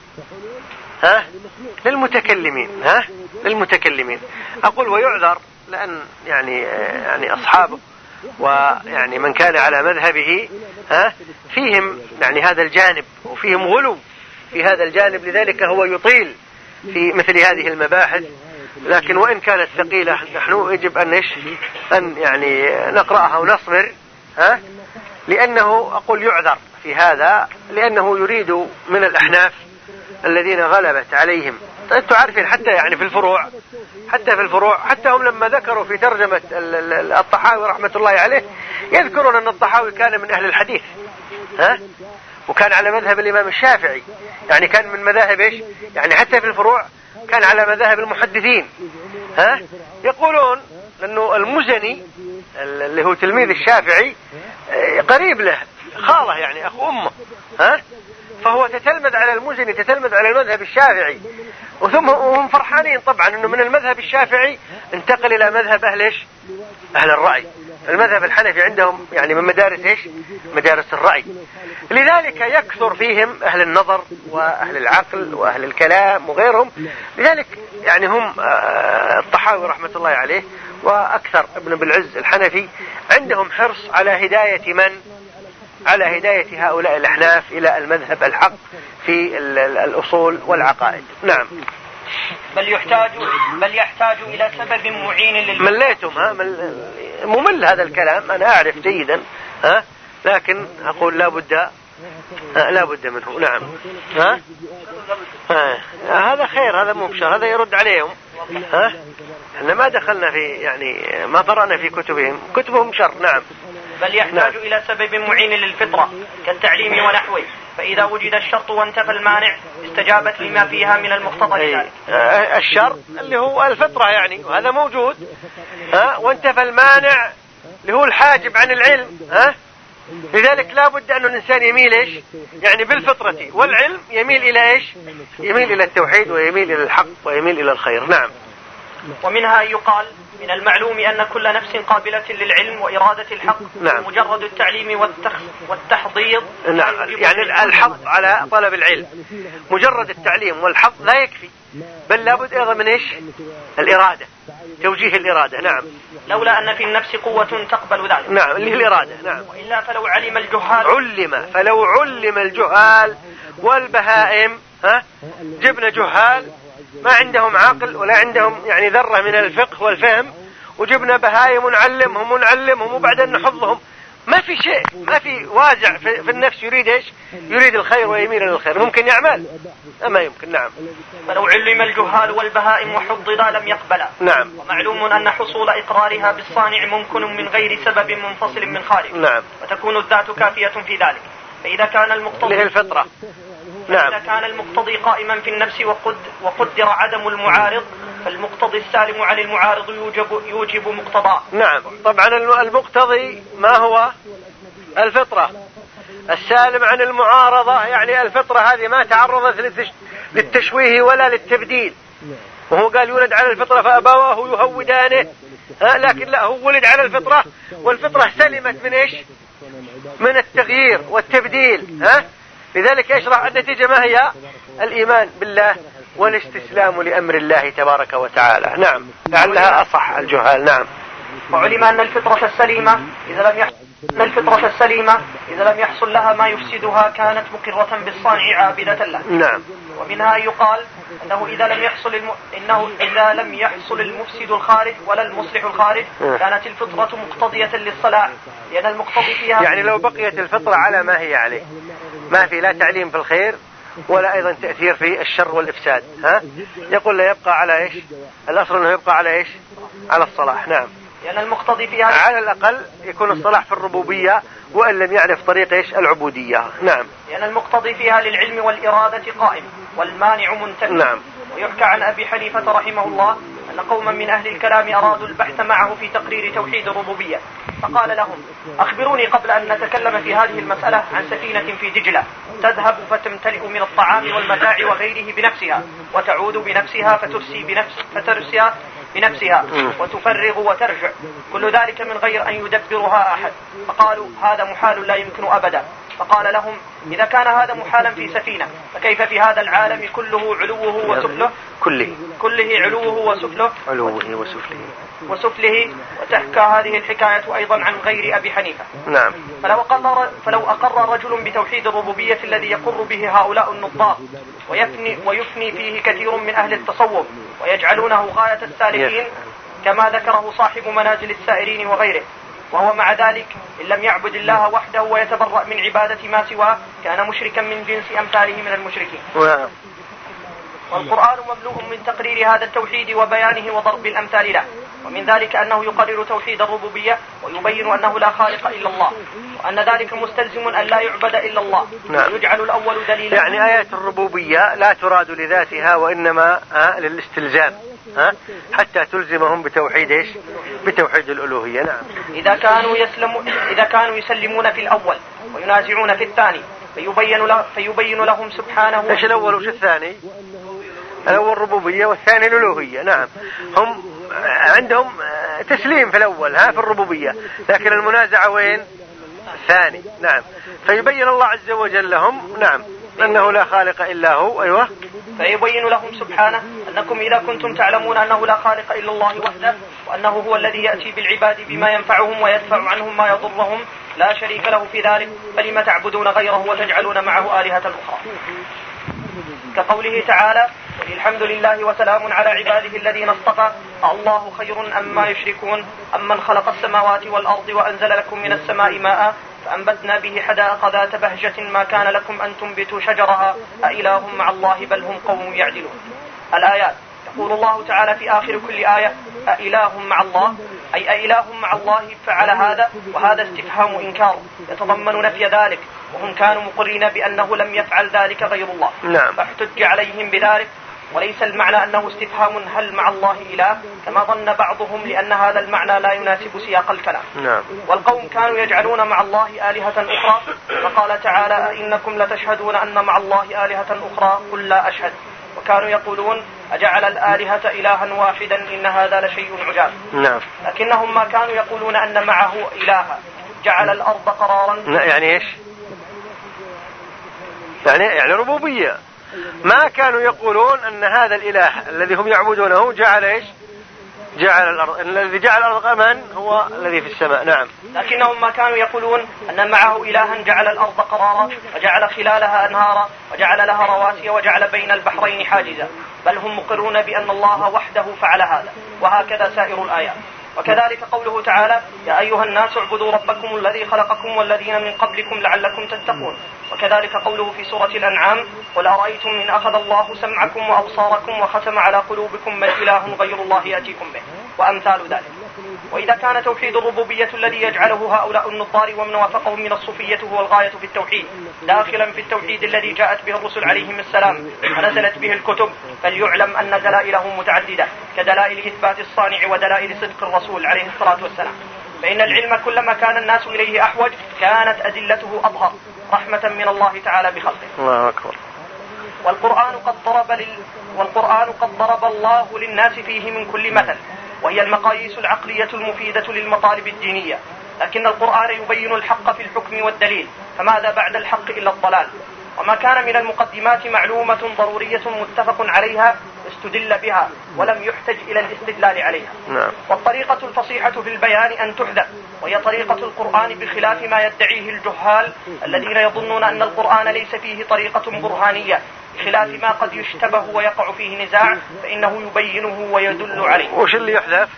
Speaker 1: للمتكلمين أقول ويعذر لأن يعني أصحابه ويعني من كان على مذهبه فيهم يعني هذا الجانب وفيهم غلو في هذا الجانب لذلك هو يطيل في مثل هذه المباحث. لكن وإن كانت ثقيلة نحن يجب أن يعني نقرأها ونصبر لأنه أقول يعذر في هذا لأنه يريد من الأحناف الذين غلبت عليهم. أنتم عارفين حتى يعني في الفروع حتى هم لما ذكروا في ترجمة الطحاوي رحمة الله عليه يذكرون أن الطحاوي كان من أهل الحديث وكان على مذهب الإمام الشافعي يعني كان من مذاهب إيش يعني حتى في الفروع كان على مذاهب المحدثين. يقولون أنه المزني اللي هو تلميذ الشافعي قريب له خاله يعني أخو أمه فهو تتلمذ على المزني تتلمذ على المذهب الشافعي وهم فرحانين طبعا أنه من المذهب الشافعي انتقل إلى مذهب أهل الرأي. المذهب الحنفي عندهم يعني من مدارس الرأي لذلك يكثر فيهم أهل النظر وأهل العقل وأهل الكلام وغيرهم. لذلك يعني هم الطحاوي رحمة الله عليه وأكثر ابن بالعز الحنفي عندهم حرص على هداية هؤلاء الأحناف إلى المذهب الحق في الأصول والعقائد. نعم.
Speaker 2: بل يحتاج إلى سبب معين
Speaker 1: مليتم ممل هذا الكلام، أنا أعرف جيدا لكن أقول لا بد منه. نعم. هذا خير، هذا مبشر، هذا يرد عليهم. احنا ما دخلنا في ما قرأنا في كتبهم شر. نعم.
Speaker 2: بل يحتاج إلى سبب معين للفطرة كالتعليم ونحوه، فإذا وجد الشرط وانتفى المانع استجابت لما فيها من المقتضى ذلك.
Speaker 1: الشرط اللي هو الفطرة وهذا موجود. وانتفى المانع اللي هو الحاجب عن العلم. لذلك لا بد أن الإنسان يميل بالفطرة والعلم يميل إلى يميل إلى التوحيد ويميل إلى الحق ويميل إلى الخير. نعم.
Speaker 2: ومنها يقال من المعلوم أن كل نفس قابلة للعلم وإرادة الحق. نعم. مجرد التعليم والتحضيض.
Speaker 1: نعم. الحظ على طلب العلم، مجرد التعليم والحظ لا يكفي، بل لابد أيضا من الإرادة، توجيه الإرادة. نعم.
Speaker 2: لولا أن في النفس قوة تقبل ذلك.
Speaker 1: نعم، اللي هي الإرادة. نعم.
Speaker 2: وإلا فلو علم
Speaker 1: الجهال والبهائم، جبنا جهال ما عندهم عقل ولا عندهم ذرة من الفقه والفهم، وجبنا بهائم نعلمهم وبعدين نحفظهم، ما في شيء، ما في وازع في النفس يريد الخير ويميل للخير، ممكن يعمل؟ ما يمكن. نعم.
Speaker 2: فلو علم الجهال والبهائم وحضضا لم يقبلا.
Speaker 1: نعم.
Speaker 2: ومعلوم أن حصول إقرارها بالصانع ممكن من غير سبب منفصل من خارج.
Speaker 1: نعم.
Speaker 2: وتكون الذات كافية في ذلك. فإذا كان المقتضي
Speaker 1: الفطرة. نعم.
Speaker 2: إذا كان المقتضي قائما في النفس وقدر عدم المعارض، فالمقتضي السالم عن المعارض يوجب مقتضاه.
Speaker 1: نعم. طبعا المقتضي ما هو؟ الفطرة. السالم عن المعارضة الفطرة هذه ما تعرضت للتشويه ولا للتبديل، وهو قال يولد على الفطرة فأبواه يهودانه، لكن لا، هو ولد على الفطرة والفطرة سلمت من التغيير والتبديل. لذلك يشرح النتيجة ما هي؟ الإيمان بالله والاستسلام لأمر الله تبارك وتعالى. نعم. لعلها أصح الجهال. نعم.
Speaker 2: وعلم أن الفطرة السليمة إذا لم يحصل لها ما يفسدها كانت مقرة بالصانع عابدة له.
Speaker 1: نعم.
Speaker 2: ومنها يقال أنه إذا لم يحصل المفسد الخارج ولا المصلح الخارج كانت الفطرة مقتضية للصلاح، لأن المقتضي فيها
Speaker 1: لو بقيت الفطرة على ما هي عليه، ما في لا تعليم في الخير ولا أيضا تأثير في الشر والإفساد، يقول لا يبقى على الأصل أنه يبقى على على الصلاح. نعم.
Speaker 2: لأن المقتضي فيها
Speaker 1: على الأقل يكون الصلاح في الربوبية وإن لم يعرف طريق العبودية. نعم.
Speaker 2: لأن المقتضي فيها للعلم والإرادة قائم والمانع منتفي.
Speaker 1: نعم.
Speaker 2: ويحكى عن أبي حنيفة رحمه الله أن قوما من أهل الكلام أرادوا البحث معه في تقرير توحيد الربوبية، فقال لهم: أخبروني قبل أن نتكلم في هذه المسألة عن سفينة في دجلة تذهب فتمتلئ من الطعام والمتاع وغيره بنفسها، وتعود بنفسها فترسي بنفسها وتفرغ وترجع، كل ذلك من غير أن يدبرها أحد. فقالوا: هذا محال لا يمكن أبدا. فقال لهم: إذا كان هذا محالا في سفينة فكيف في هذا العالم كله علوه وسفله؟ كله علوه وسفله. وتحكى هذه الحكاية أيضا عن غير أبي حنيفة.
Speaker 1: نعم.
Speaker 2: فلو أقر رجل بتوحيد الربوبية الذي يقر به هؤلاء النظار ويفني فيه كثير من أهل التصوف ويجعلونه غاية السالكين كما ذكره صاحب منازل السائرين وغيره، وهو مع ذلك إن لم يعبد الله وحده ويتبرأ من عبادة ما سواه كان مشركا من جنس أمثاله من المشركين. والقرآن مملوء من تقرير هذا التوحيد وبيانه وضرب الأمثال له، ومن ذلك أنه يقرر توحيد الربوبية ويبين أنه لا خالق إلا الله، وأن ذلك مستلزم أن لا يعبد إلا الله.
Speaker 1: نعم.
Speaker 2: يجعل الأول دليلا،
Speaker 1: آيات الربوبية لا تراد لذاتها وإنما للاستلزام، حتى تلزمهم بتوحيد الألوهية. نعم.
Speaker 2: إذا كانوا يسلمون في الأول وينازعون في الثاني فيبين لهم سبحانه.
Speaker 1: إيش الأول وش الثاني؟ الأول الربوبية والثاني الألوهية. نعم. هم عندهم تسليم في الأول في الربوبية، لكن المنازعة وين؟ الثاني. نعم. فيبين الله عز وجل لهم نعم أنه لا خالق إلا هو. أيوة.
Speaker 2: فيبين لهم سبحانه أنكم إذا كنتم تعلمون أنه لا خالق إلا الله وحده وأنه هو الذي يأتي بالعباد بما ينفعهم ويدفع عنهم ما يضرهم لا شريك له في ذلك، فلما تعبدون غيره وتجعلون معه آلهة أخرى. كقوله تعالى: الحمد لله وسلام على عباده الذين اصطفى. الله خير أما يشركون. أمن خلق السماوات والأرض وأنزل لكم من السماء ماء فأنبتنا به حدائق ذات بهجة ما كان لكم أن تنبتوا شجرها أإله مع الله بل هم قوم يعدلون. الآيات. يقول الله تعالى في آخر كل آية أإله مع الله، أي أإله مع الله فعل هذا، وهذا استفهام إنكار يتضمن نفي ذلك، وهم كانوا مقرين بأنه لم يفعل ذلك غير الله.
Speaker 1: نعم.
Speaker 2: فاحتج عليهم بذلك، وليس المعنى أنه استفهام هل مع الله إله كما ظن بعضهم، لأن هذا المعنى لا يناسب سياق الكلام.
Speaker 1: نعم.
Speaker 2: والقوم كانوا يجعلون مع الله آلهة أخرى، فقال تعالى إنكم لتشهدون أن مع الله آلهة أخرى قل لا أشهد. وكانوا يقولون أجعل الآلهة إلها واحدا إن هذا لشيء عجاب.
Speaker 1: نعم.
Speaker 2: لكنهم ما كانوا يقولون أن معه إلها جعل الأرض قرارا.
Speaker 1: يعني إيش؟ يعني ربوبية. ما كانوا يقولون أن هذا الإله الذي هم يعبدونه جعل إيش؟ جعل الأرض. الذي جعل الأرض من هو الذي في السماء. نعم.
Speaker 2: لكنهم ما كانوا يقولون أن معه إلها جعل الأرض قرارا وجعل خلالها أنهارا وجعل لها رواسي وجعل بين البحرين حاجزا، بل هم مقرون بأن الله وحده فعل هذا، وهكذا سائر الآيات. وكذلك قوله تعالى يا أيها الناس اعبدوا ربكم الذي خلقكم والذين من قبلكم لعلكم تتقون. وكذلك قوله في سورة الأنعام قل أرأيتم إن أخذ الله سمعكم وأبصاركم وختم على قلوبكم من إله غير الله يأتيكم به، وأمثال ذلك. وإذا كان توحيد الربوبية الذي يجعله هؤلاء النظار ومن وافقهم من الصوفية هو الغاية في التوحيد، داخلا في التوحيد الذي جاءت به الرسل عليهم السلام ونزلت به الكتب، فليعلم أن دلائله متعددة كدلائل إثبات الصانع ودلائل صدق الرسول عليه الصلاة والسلام. فإن العلم كلما كان الناس إليه أحوج كانت أدلته أظهر رحمة من الله تعالى بخلقه.
Speaker 1: الله أكبر.
Speaker 2: والقرآن قد ضرب الله للناس فيه من كل مثل، وهي المقاييس العقلية المفيدة للمطالب الدينية. لكن القرآن يبين الحق في الحكم والدليل، فماذا بعد الحق إلا الضلال؟ وما كان من المقدمات معلومة ضرورية متفق عليها استدل بها ولم يحتج إلى الاستدلال عليها.
Speaker 1: نعم.
Speaker 2: والطريقة الفصيحة في البيان أن تحدث، وهي طريقة القرآن بخلاف ما يدعيه الجهال الذين يظنون أن القرآن ليس فيه طريقة برهانية، بخلاف ما قد يشتبه ويقع فيه نزاع فإنه يبينه ويدل عليه.
Speaker 1: وش اللي يحذف؟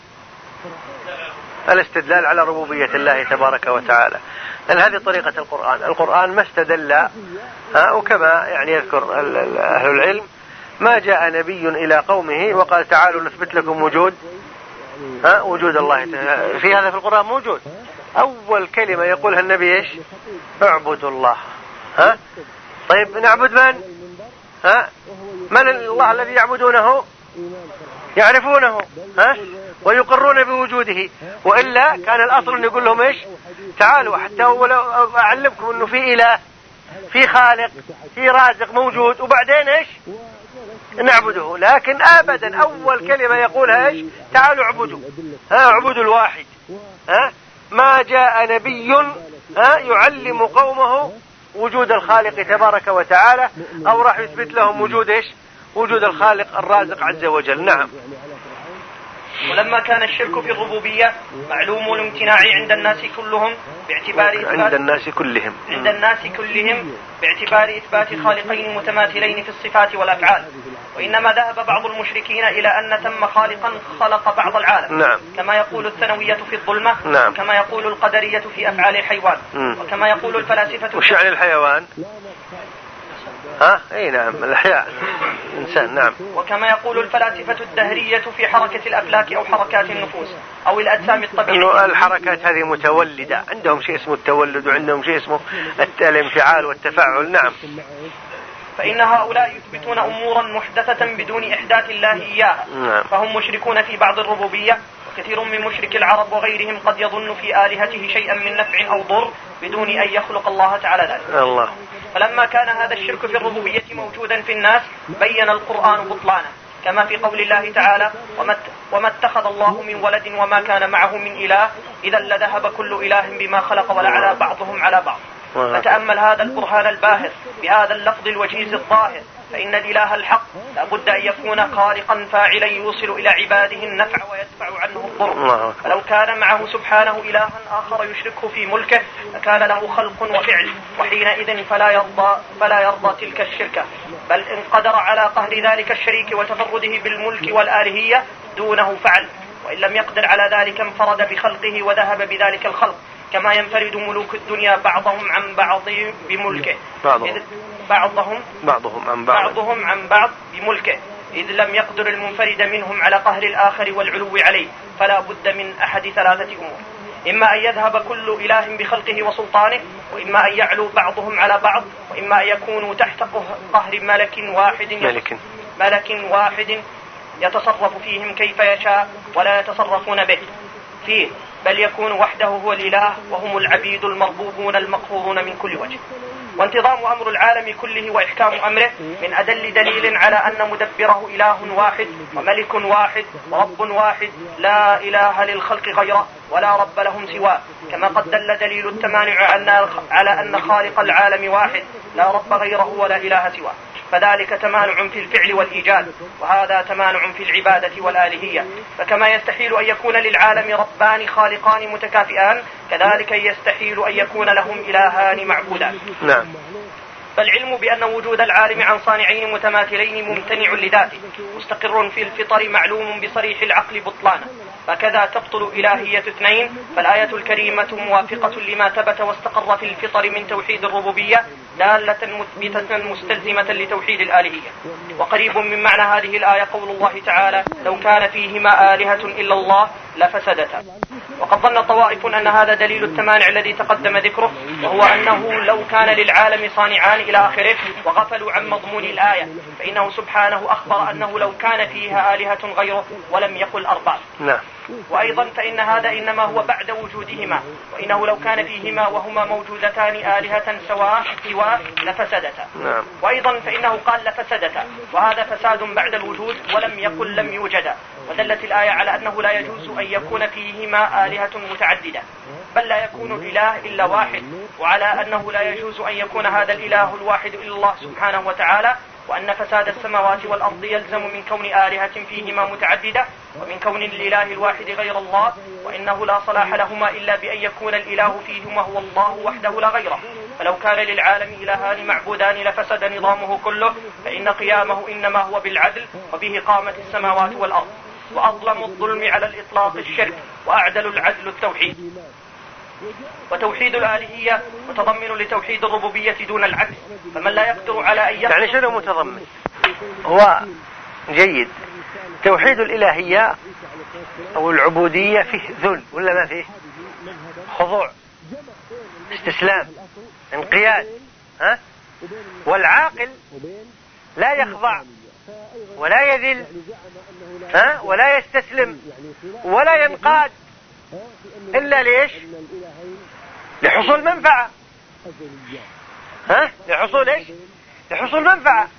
Speaker 1: الاستدلال على ربوبية الله تبارك وتعالى، لأن هذه طريقة القرآن ما استدل، وكما يعني يذكر أهل العلم ما جاء نبي إلى قومه وقال تعالوا نثبت لكم وجود الله. في هذا في القرآن موجود. أول كلمة يقولها النبي إيش؟ اعبدوا الله. طيب نعبد من؟ من الله الذي يعبدونه؟ يعرفونه ويقرون بوجوده، وإلا كان الأصل أن يقول لهم إيش؟ تعالوا حتى ولو أعلمكم أنه في إله، في خالق، في رازق موجود، وبعدين إيش؟ نعبده. لكن أبدا أول كلمة يقولها إيش؟ تعالوا اعبدوا، اعبدوا الواحد. ما جاء نبي يعلم قومه وجود الخالق تبارك وتعالى، أو راح يثبت لهم وجود إيش؟ وجود الخالق الرازق عز وجل. نعم.
Speaker 2: ولما كان الشرك في الربوبية معلوم الامتناع عند الناس كلهم باعتبار إثبات خالقين متماثلين في الصفات والأفعال، وإنما ذهب بعض المشركين إلى أن ثم خالقا خلق بعض العالم.
Speaker 1: نعم.
Speaker 2: كما يقول الثانوية في الظلمة.
Speaker 1: نعم.
Speaker 2: كما يقول القدرية في أفعال الحيوان. وكما يقول الفلاسفة.
Speaker 1: وش يعني الحيوان؟ اي نعم، الأحياء الإنسان. نعم.
Speaker 2: وكما يقول الفلاسفة الدهرية في حركة الأفلاك أو حركات النفوس أو الأجسام الطبيعية.
Speaker 1: إنه الحركات هذه متولدة، عندهم شيء اسمه التولد وعندهم شيء اسمه الانفعال والتفاعل. نعم.
Speaker 2: فإن هؤلاء يثبتون أمورا محدثة بدون إحداث الله إياها.
Speaker 1: نعم.
Speaker 2: فهم مشركون في بعض الربوبية، وكثير من مشرك العرب وغيرهم قد يظن في آلهته شيئا من نفع أو ضر بدون أن يخلق الله تعالى ذلك.
Speaker 1: الله.
Speaker 2: فلما كان هذا الشرك في الربوبية موجودا في الناس بين القرآن بطلانه، كما في قول الله تعالى وما اتخذ الله من ولد وما كان معه من إله إذا لذهب كل إله بما خلق ولعلى بعضهم على بعض. فتأمل هذا البرهان الباهر بهذا اللفظ الوجيز الظاهر، فإن الإله الحق لا بد أن يكون خالقا فاعلا يوصل إلى عباده النفع ويدفع عنه الضر. فلو كان معه سبحانه إلها آخر يشركه في ملكه لكان له خلق وفعل، وحينئذ فلا يرضى تلك الشركة، بل إن قدر على قهر ذلك الشريك وتفرده بالملك والآلهية دونه فعل، وإن لم يقدر على ذلك انفرد بخلقه وذهب بذلك الخلق، كما ينفرد ملوك الدنيا بعضهم عن بعض بملكه بعضهم عن بعض بملكه، إذ لم يقدر المنفرد منهم على قهر الآخر والعلو عليه، فلا بد من أحد ثلاثة أمور: إما أن يذهب كل إله بخلقه وسلطانه، وإما أن يعلو بعضهم على بعض، وإما أن يكونوا تحت قهر ملك واحد يتصرف فيهم كيف يشاء ولا يتصرفون به فيه، بل يكون وحده هو الإله وهم العبيد المربوبون المقهورون من كل وجه. وانتظام أمر العالم كله وإحكام أمره من أدل دليل على أن مدبره إله واحد وملك واحد ورب واحد لا إله للخلق غيره ولا رب لهم سواه، كما قد دل دليل التمانع على أن خالق العالم واحد لا رب غيره ولا إله سواه، فذلك تمانع في الفعل والإيجاد، وهذا تمانع في العبادة والآلهية. فكما يستحيل أن يكون للعالم ربان خالقان متكافئان، كذلك يستحيل أن يكون لهم إلهان معبودان.
Speaker 1: نعم.
Speaker 2: فالعلم بأن وجود العالم عن صانعين متماثلين ممتنع لذاته مستقر في الفطر معلوم بصريح العقل بطلانه، فكذا تبطل إلهية اثنين. فالآية الكريمة موافقة لما ثبت واستقر في الفطر من توحيد الربوبية دالة مثبتة مستلزمة لتوحيد الآلهية. وقريب من معنى هذه الآية قول الله تعالى: لو كان فيهما آلهة إلا الله لفسدتا. وقد ظن طوائف أن هذا دليل التمانع الذي تقدم ذكره، وهو أنه لو كان للعالم صانعان إلى آخره، وغفلوا عن مضمون الآية، فإنه سبحانه أخبر أنه لو كان فيها آلهة غيره ولم يقل أرباب. وأيضا فإن هذا إنما هو بعد وجودهما، وإنه لو كان فيهما وهما موجودتان آلهة سواء لفسدتا. وأيضا فإنه قال لفسدتا، وهذا فساد بعد الوجود ولم يقل لم يوجدا. ودلت الآية على أنه لا يجوز أن يكون فيهما آلهة متعددة، بل لا يكون الإله إلا واحد، وعلى أنه لا يجوز أن يكون هذا الإله الواحد إلا الله سبحانه وتعالى، وأن فساد السماوات والأرض يلزم من كون آلهة فيهما متعددة ومن كون الإله الواحد غير الله، وإنه لا صلاح لهما إلا بأن يكون الإله فيهما هو الله وحده لا غيره. فلو كان للعالم إلهان معبودان لفسد نظامه كله، فإن قيامه إنما هو بالعدل، وبه قامت السماوات والأرض. وأظلم الظلم على الإطلاق الشرك، وأعدل العدل التوحيد. وتوحيد الآلهية متضمن لتوحيد الربوبية دون العكس، فمن لا يقدر على أن
Speaker 1: يعني شنو متضمن؟ هو جيد. توحيد الإلهية أو العبودية فيه ذل ولا ما فيه؟ خضوع، استسلام، انقياد. والعاقل لا يخضع ولا يذل ولا يستسلم ولا ينقاد إلا ليش؟ لحصول منفعة. لحصول إيش؟ لحصول منفعة.